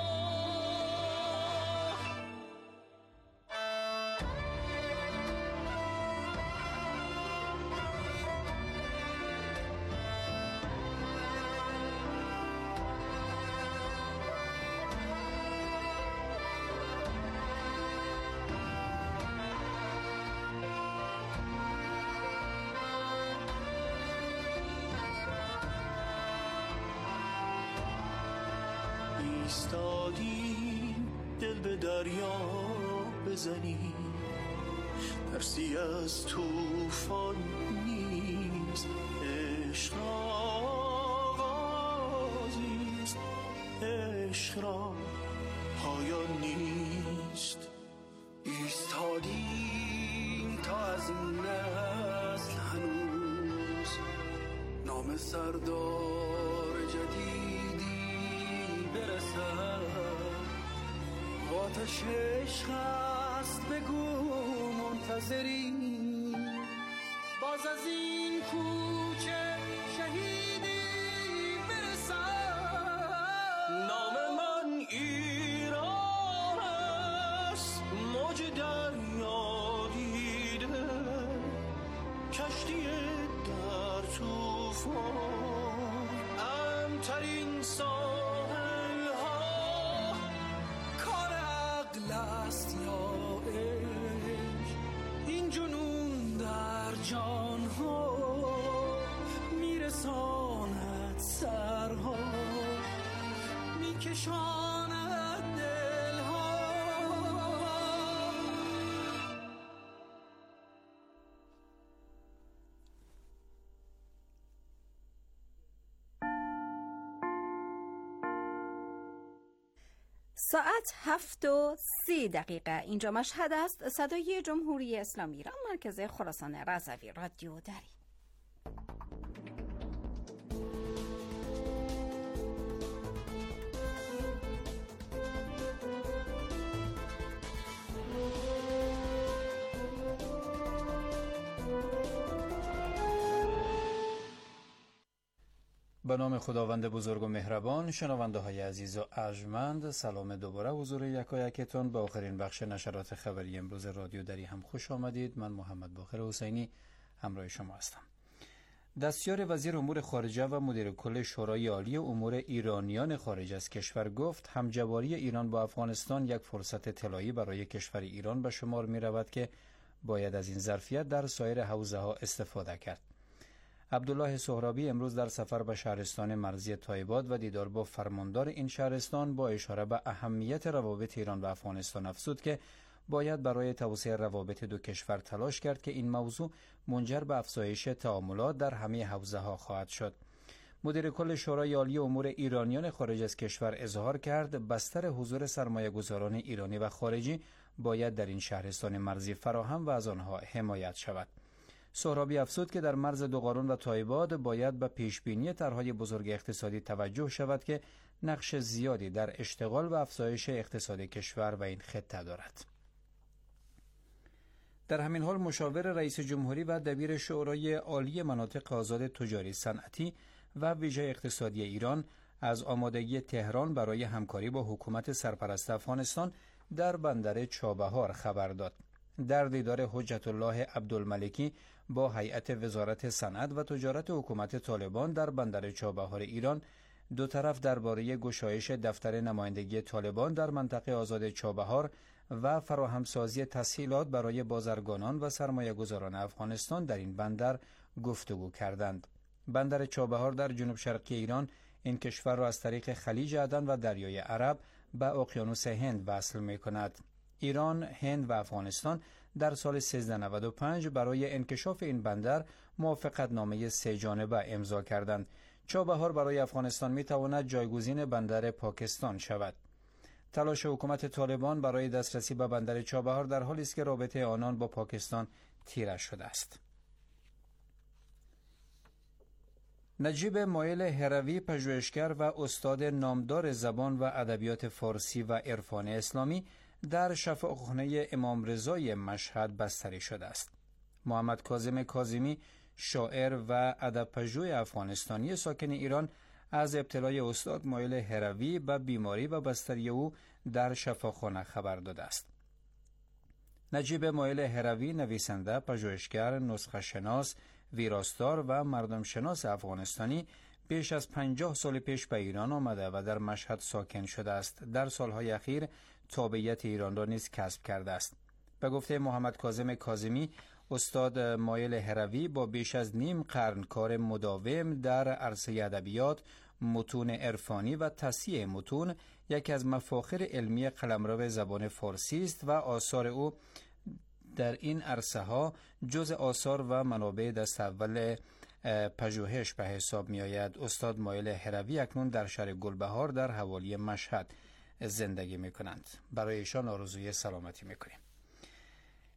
ایستادیم دل به دریا بزنیم، ترسی از طوفان نیست، عشق آغازیست، عشق را پایان نیست. ایستادیم تا از این نسل هنوز نام سردار جدیدی برسد و آتش عشق است بگو منتظری باز از این کوچه شهیدی برسد نام من ایران است موج دریا دیده کشتی در طوفان امترین ساحل ها کار عقل است یا عشق این جنون در جان ها میرساند سرها میکشاند دل ها. ساعت هفت و سی دقیقه اینجا مشهد است. صدای جمهوری اسلامی ایران، مرکز خراسان رضوی، رادیو دری. به نام خداوند بزرگ و مهربان. شنونده های عزیز و ارجمند، سلام دوباره حضور یکایکتون. به آخرین بخش نشرات خبری امروز رادیو دری هم خوش آمدید. من محمد باقر حسینی همراه شما هستم. دستیار وزیر امور خارجه و مدیر کل شورای عالی امور ایرانیان خارج از کشور گفت همجواری ایران با افغانستان یک فرصت طلایی برای کشور ایران به شمار می رود که باید از این ظرفیت در سایر حوزه ها استفاده کرد. عبدالله سهرابی امروز در سفر به شهرستان مرزی تایباد و دیدار با فرماندار این شهرستان با اشاره به اهمیت روابط ایران و افغانستان افزود که باید برای توسعه روابط دو کشور تلاش کرد که این موضوع منجر به افزایش تعاملات در همه حوزه ها خواهد شد. مدیر کل شورای عالی امور ایرانیان خارج از کشور اظهار کرد بستر حضور سرمایه‌گذاران ایرانی و خارجی باید در این شهرستان مرزی فراهم و از آنها حمایت شود. سهرابی افزود که در مرز دوقارون و تایباد باید به پیشبینی طرح‌های بزرگ اقتصادی توجه شود که نقش زیادی در اشتغال و افزایش اقتصاد کشور و این خطه دارد. در همین حال مشاور رئیس جمهوری و دبیر شورای عالی مناطق آزاد تجاری صنعتی و ویژه اقتصادی ایران از آمادگی تهران برای همکاری با حکومت سرپرست افغانستان در بندر چابهار خبر داد. در دیدار حجت الله عبدالملکی با هیئت وزارت صنعت و تجارت حکومت طالبان در بندر چابهار ایران، دو طرف درباره گشایش دفتر نمایندگی طالبان در منطقه آزاد چابهار و فراهمسازی تسهیلات برای بازرگانان و سرمایه‌گذاران افغانستان در این بندر گفتگو کردند. بندر چابهار در جنوب شرقی ایران این کشور را از طریق خلیج عدن و دریای عرب به اقیانوس هند وصل می‌کند. ایران، هند و افغانستان در سال سیزده نود و پنج برای انکشاف این بندر موافقتنامه سه جانبه امضا کردند. چابهار برای افغانستان می‌تواند جایگزین بندر پاکستان شود. تلاش حکومت طالبان برای دسترسی به بندر چابهار در حالی است که رابطه آنان با پاکستان تیره شده است. نجیب مایل هروی، پژوهشگر و استاد نامدار زبان و ادبیات فارسی و عرفان اسلامی، در شفاخانه امام رضای مشهد بستری شده است. محمد کاظم کاظمی، شاعر و ادب‌پژوه افغانستانی ساکن ایران، از ابتلای استاد مایل هروی به بیماری و بستری او در شفاخانه خبر داده است. نجیب مایل هروی نویسنده، پژوهشگر، نسخه شناس، ویراستار و مردم شناس افغانستانی بیش از پنجاه سال پیش به ایران آمده و در مشهد ساکن شده است. در سالهای اخیر تابعیت ایران را نیز کسب کرده است. به گفته محمد کاظم کاظمی، استاد مایل هروی با بیش از نیم قرن کار مداوم در عرصه ادبیات، متون عرفانی و تصحیح متون، یکی از مفاخر علمی قلمرو زبان فارسی است و آثار او در این عرصه ها جز آثار و منابع دست اول پژوهش به حساب می آید. استاد مایل هروی اکنون در شهر گلبهار در حوالی مشهد زندگی می کنند. برای ایشان آرزوی سلامتی می کنیم.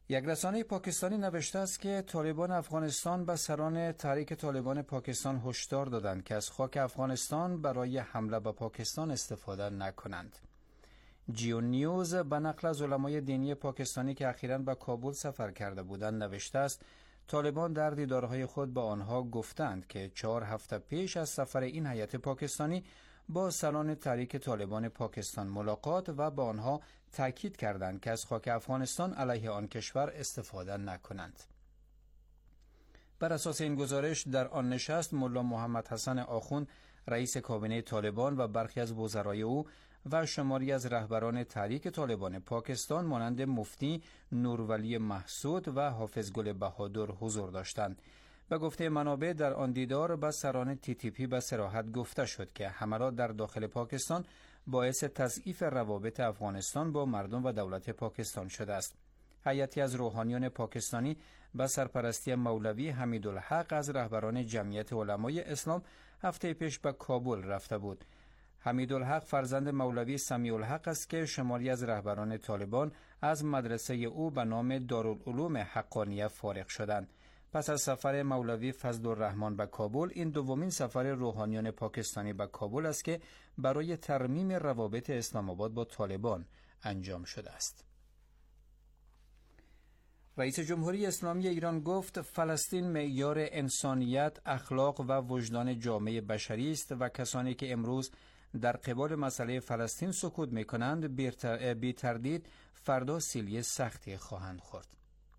یک رسانه پاکستانی نوشته است که طالبان افغانستان به سران تحریک طالبان پاکستان هشدار دادند که از خاک افغانستان برای حمله به پاکستان استفاده نکنند. جیو نیوز به نقل از علمای دینی پاکستانی که اخیراً به کابل سفر کرده بودند نوشته است طالبان در دیدارهای خود با آنها گفتند که چهار هفته پیش از سفر این هیئت پاکستانی با سران تحریک طالبان پاکستان ملاقات و با آنها تاکید کردند که از خاک افغانستان علیه آن کشور استفاده نکنند. بر اساس این گزارش در آن نشست ملا محمد حسن آخوند رئیس کابینه طالبان و برخی از وزرای او و شماری از رهبران تحریک طالبان پاکستان مانند مفتی نورولی محسود و حافظ گل بهادر حضور داشتند. به گفته منابع در آن دیدار به سران تی تی پی به صراحت گفته شد که حملات در داخل پاکستان باعث تضعیف روابط افغانستان با مردم و دولت پاکستان شده است. هیئتی از روحانیان پاکستانی به سرپرستی مولوی حمیدالحق از رهبران جمعیت علمای اسلام هفته پیش به کابل رفته بود. حمیدالحق فرزند مولوی سمیع الحق است که شماری از رهبران طالبان از مدرسه او به نام دارالعلوم حقانیه فارغ شدند. پس از سفر مولوی فضل الرحمن به کابل، این دومین سفر روحانیان پاکستانی به کابل است که برای ترمیم روابط اسلام آباد با طالبان انجام شده است. رئیس جمهوری اسلامی ایران گفت فلسطین معیار انسانیت، اخلاق و وجدان جامعه بشری است و کسانی که امروز در قبال مسئله فلسطین سکوت می‌کنند بی تردید فردا سیلی سختی خواهند خورد.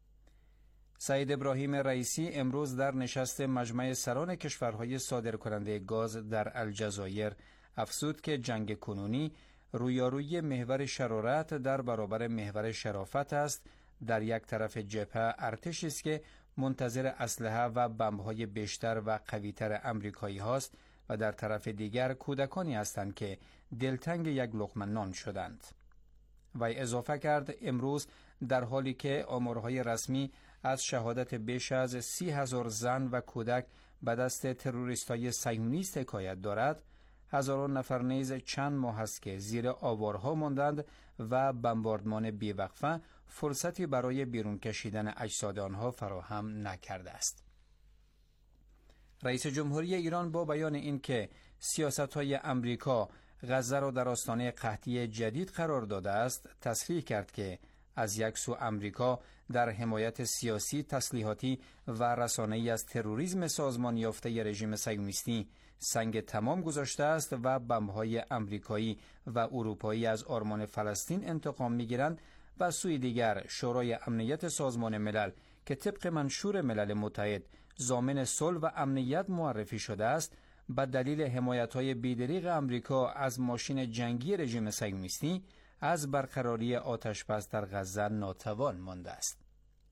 سعید ابراهیم رئیسی امروز در نشست مجمع سران کشورهای صادرکننده گاز در الجزایر افزود که جنگ کنونی رویارویی محور شرارت در برابر محور شرافت است. در یک طرف جبهه ارتشی است که منتظر اسلحه و بمب‌های بیشتر و قوی‌تر آمریکایی هاست و در طرف دیگر کودکانی هستند که دلتنگ یک لقمه نان شدند. وی اضافه کرد امروز در حالی که آمارهای رسمی از شهادت بیش از سی هزار زن و کودک به دست تروریستای صهیونیست حکایت دارد، هزاران نفر نیز چند ماه است که زیر آوارها ماندند و بمباردمان بیوقفه فرصتی برای بیرون کشیدن اجساد آنها فراهم نکرده است. رئیس جمهوری ایران با بیان اینکه سیاست‌های امریکا غزه را در آستانه قحطی جدید قرار داده است، تصریح کرد که از یک سو امریکا در حمایت سیاسی، تسلیحاتی و رسانه‌ای از تروریسم سازمان یافته رژیم صهیونیستی سنگ تمام گذاشته است و بمب‌های امریکایی و اروپایی از آرمان فلسطین انتقام می‌گیرند و سوی دیگر شورای امنیت سازمان ملل که طبق منشور ملل متحد ضامن صلح و امنیت معرفی شده است، به دلیل حمایت‌های بی‌دریغ امریکا از ماشین جنگی رژیم صهیونیستی از برقراری آتش‌بس در غزه ناتوان مانده است.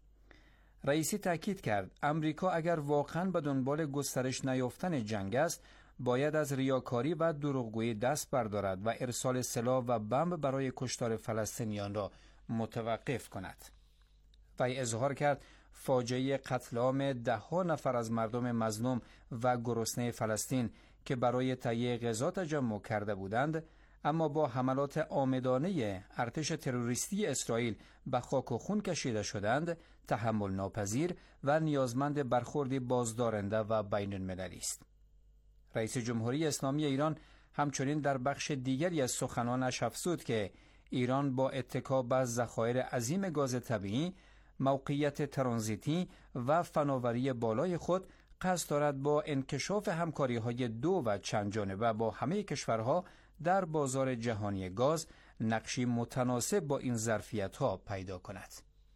رئیسی تاکید کرد امریکا اگر واقعاً به دنبال گسترش نیافتن جنگ است، باید از ریاکاری و دروغگویی دست بردارد و ارسال سلاح و بمب برای کشتار فلسطینیان را متوقف کند. وی اظهار کرد فاجعه قتل عام ده ها نفر از مردم مظلوم و گرسنه فلسطین که برای تهیه غذا تجمع کرده بودند، اما با حملات عامدانه ارتش تروریستی اسرائیل به خاک و خون کشیده شدند، تحمل ناپذیر و نیازمند برخوردی بازدارنده و بین المللی است. رئیس جمهوری اسلامی ایران همچنین در بخش دیگری از سخنانش افزود که ایران با اتکا به ذخایر عظیم گاز طبیعی، موقعیت ترانزیتی و فناوری بالای خود قصد دارد با انکشاف همکاری‌های دو و چند جانبه با همه کشورها در بازار جهانی گاز نقشی متناسب با این ظرفیت‌ها پیدا کند.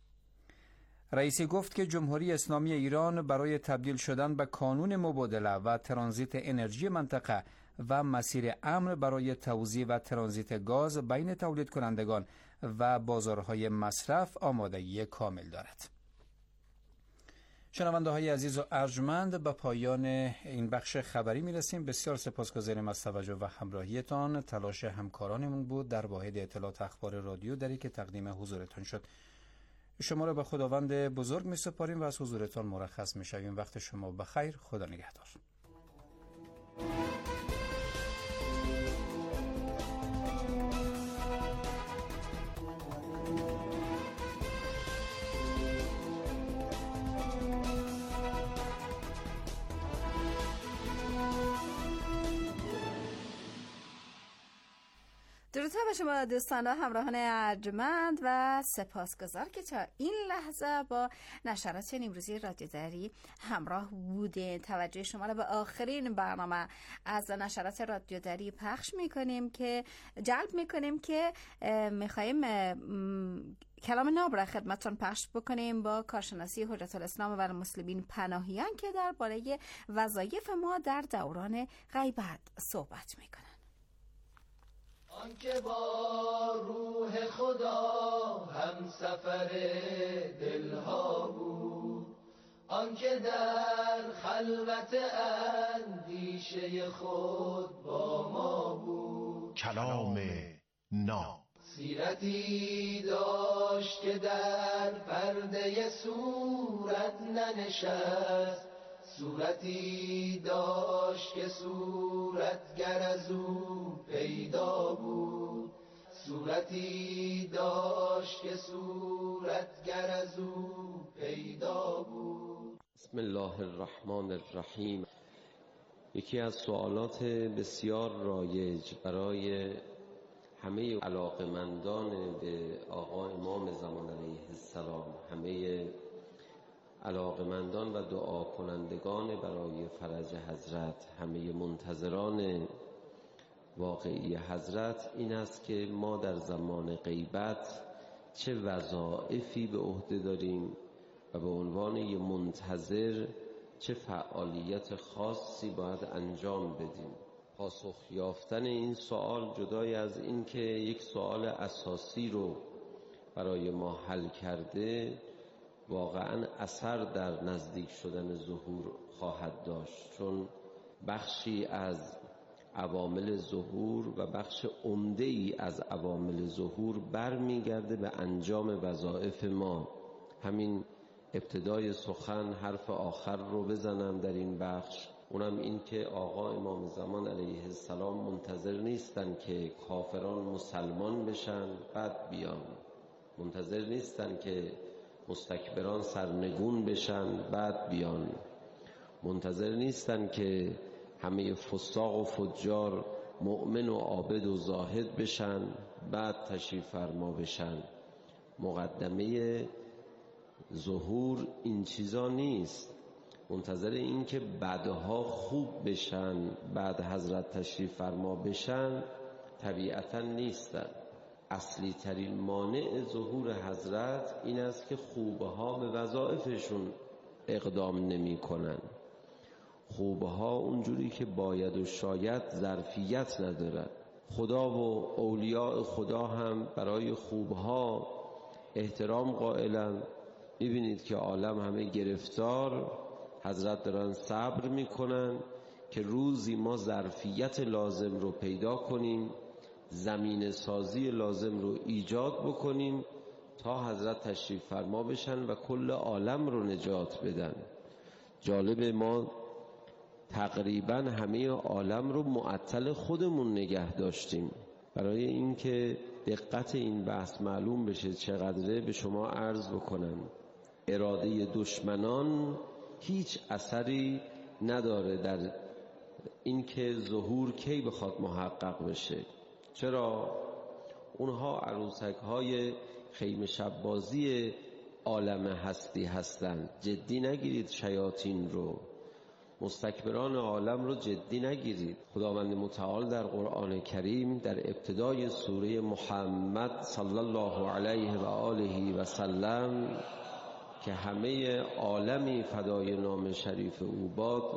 رئیسی گفت که جمهوری اسلامی ایران برای تبدیل شدن به کانون مبادله و ترانزیت انرژی منطقه و مسیر امن برای توزیع و ترانزیت گاز بین تولید کنندگان و بازارهای مصرف آمادگی کامل دارد. شنونده های عزیز و ارجمند، به پایان این بخش خبری می رسیم. بسیار سپاسگزاریم از توجه و همراهیتان. تلاش همکارانمون بود در واحد اطلاعات اخبار رادیو دری که تقدیم حضورتان شد. شما را به خداوند بزرگ می سپاریم و از حضورتان مرخص می شویم. وقت شما بخیر. خدا نگهدار. به شما دوستان و همراهان ارجمند و سپاسگزار که تا این لحظه با نشرات امروزی رادیو دری همراه بوده. توجه شما را به آخرین برنامه از نشرات رادیو دری پخش میکنیم که جلب میکنیم که میخواییم کلام ناب را خدمتتون پخش بکنیم با کارشناسی حجت الاسلام و المسلمین پناهیان که درباره وظایف ما در دوران غیبت صحبت میکنن. آنکه با روح خدا هم سفر دلها بود، آنکه در خلوت اندیشه خود با ما بود. کلام ناب سیرتی داشت که در پرده صورت ننشست، صورتی داشت که صورتگر از او پیدا بود، صورتی داشت که صورتگر از او پیدا بود. بسم الله الرحمن الرحیم. یکی از سوالات بسیار رایج برای همه علاقمندان به آقا امام زمان علیه السلام، همه علاقمندان و دعا کنندگان برای فرج حضرت، همه منتظران واقعی حضرت این است که ما در زمان غیبت چه وظایفی به عهده داریم و به عنوان یه منتظر چه فعالیت خاصی باید انجام بدیم. پاسخ یافتن این سوال جدای از این که یک سوال اساسی رو برای ما حل کرده، واقعا اثر در نزدیک شدن ظهور خواهد داشت، چون بخشی از عوامل ظهور و بخش عمده‌ای از عوامل ظهور برمیگرده به انجام وظایف ما. همین ابتدای سخن حرف آخر رو بزنم در این بخش، اونم این که آقا امام زمان علیه السلام منتظر نیستن که کافران مسلمان بشن بعد بیان، منتظر نیستن که مستکبران سرنگون بشن بعد بیان، منتظر نیستن که همه فساق و فجار مؤمن و عابد و زاهد بشن بعد تشریف فرما بشن. مقدمه ظهور این چیزا نیست. منتظر این که بعدها خوب بشن بعد حضرت تشریف فرما بشن طبیعتا نیستن. اصلی ترین مانع ظهور حضرت این است که خوبها به وظایفشون اقدام نمی کنن. خوبها اونجوری که باید و شاید ظرفیت ندارن. خدا و اولیاء خدا هم برای خوبها احترام قائلن. میبینید که عالم همه گرفتار، حضرت دارن صبر میکنن که روزی ما ظرفیت لازم رو پیدا کنیم، زمین سازی لازم رو ایجاد بکنیم تا حضرت تشریف فرما بشن و کل عالم رو نجات بدن. جالب، ما تقریبا همه عالم رو معطل خودمون نگه داشتیم. برای اینکه دقت این بحث معلوم بشه چقدره به شما عرض بکنم. اراده دشمنان هیچ اثری نداره در اینکه ظهور کی بخواد محقق بشه. چرا؟ اونها عروسک های خیمه شب بازی عالم هستی هستند. جدی نگیرید شیاطین رو، مستکبران عالم رو جدی نگیرید. خداوند متعال در قرآن کریم در ابتدای سوره محمد صلی الله علیه و آله و سلم که همه عالمی فدای نام شریف او باد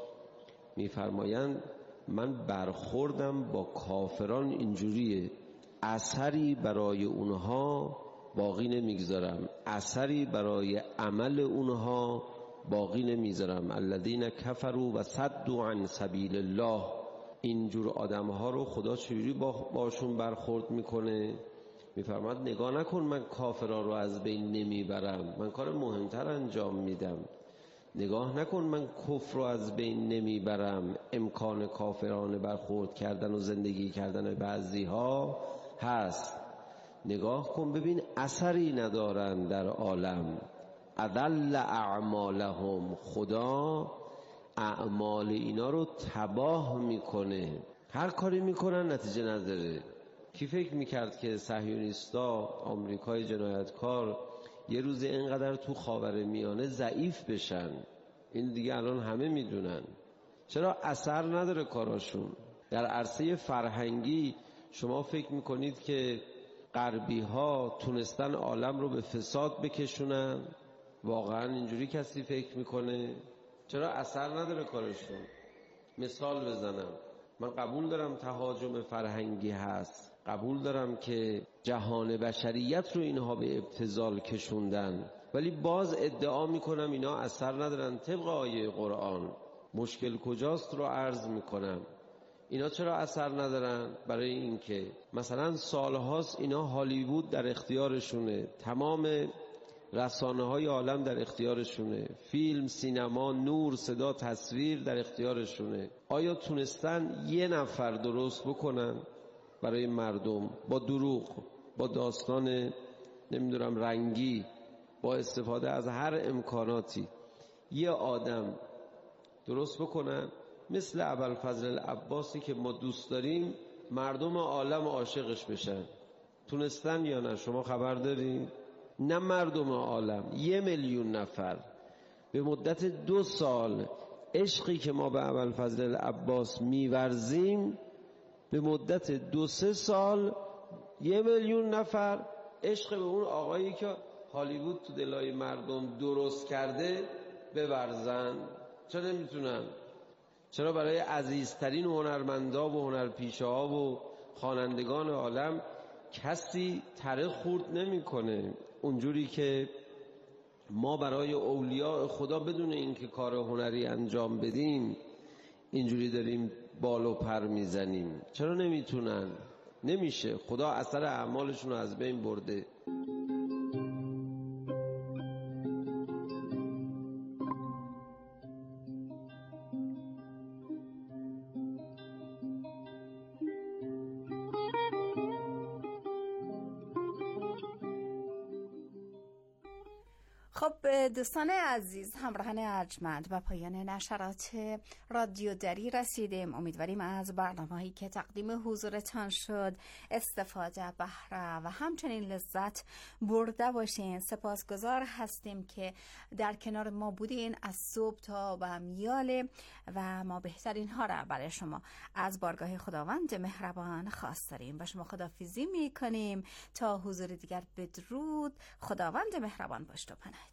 می‌فرمایند من برخوردم با کافران اینجوریه، اثری برای اونها باقی نمیگذارم، اثری برای عمل اونها باقی نمیذارم. الذین کفروا و صدوا عن سبیل الله. اینجور آدمها رو خدا چجوری باشون برخورد میکنه؟ میفرماد نگاه نکن من کافرها رو از بین نمیبرم، من کار مهمتر انجام میدم. نگاه نکن من کفر رو از بین نمیبرم. امکان کافرانه برخورد کردن و زندگی کردن بعضی ها هست. نگاه کن ببین اثری ندارن در عالم. اضل اعمالهم. خدا اعمال اینا رو تباه میکنه. هر کاری میکنن نتیجه نداره. کی فکر میکرد که صهیونیستا، آمریکای جنایتکار یه روزی اینقدر تو خاورمیانه ضعیف بشن؟ این دیگه الان همه میدونن. چرا اثر نداره کاراشون؟ در عرصه فرهنگی شما فکر میکنید که غربی ها تونستن عالم رو به فساد بکشونن؟ واقعا اینجوری کسی فکر میکنه؟ چرا اثر نداره کارشون؟ مثال بزنم، من قبول دارم تهاجم فرهنگی هست، قبول دارم که جهان بشریت رو اینها به ابتذال کشوندن، ولی باز ادعا میکنم اینا اثر ندارن طبق آیه قرآن. مشکل کجاست رو عرض میکنم. اینا چرا اثر ندارن؟ برای اینکه مثلا سالهاست اینا هالیوود در اختیارشونه، تمام رسانه های عالم در اختیارشونه، فیلم، سینما، نور، صدا، تصویر در اختیارشونه. آیا تونستن یه نفر درست بکنن برای مردم با دروغ، با داستان نمیدونم رنگی، با استفاده از هر امکاناتی یه آدم درست بکنن مثل ابوالفضل العباسی که ما دوست داریم مردم عالم عاشقش بشن؟ تونستن یا نه؟ شما خبر دارین؟ نه مردم عالم، یه میلیون نفر به مدت دو سال عشقی که ما به ابوالفضل العباس میورزیم، به مدت دو سه سال یه میلیون نفر عشق به اون آقایی که هالیوود تو دلای مردم درست کرده بورزن. چرا نمیتونن؟ چرا برای عزیزترین هنرمندا و هنرپیشه ها و خوانندگان عالم کسی تره خورد نمیکنه؟ اونجوری که ما برای اولیاء خدا بدون اینکه کار هنری انجام بدیم اینجوری داریم بال و پر میزنیم. چرا نمیتونن؟ نمیشه. خدا اثر اعمالشون رو از بین برده. خب دوستان عزیز، همراهان ارجمند، و پایان نشرات رادیو دری رسیدیم. امیدواریم از برنامه‌هایی که تقدیم حضورتان شد استفاده، بهره و همچنین لذت برده باشین. سپاسگزار هستیم که در کنار ما بودین از صبح تا به میاله و ما بهترین ها را برای شما از بارگاه خداوند مهربان خواست داریم و شما خداحافظی میکنیم تا حضور دیگر. بدرود. خداوند مهربان باش و پناه.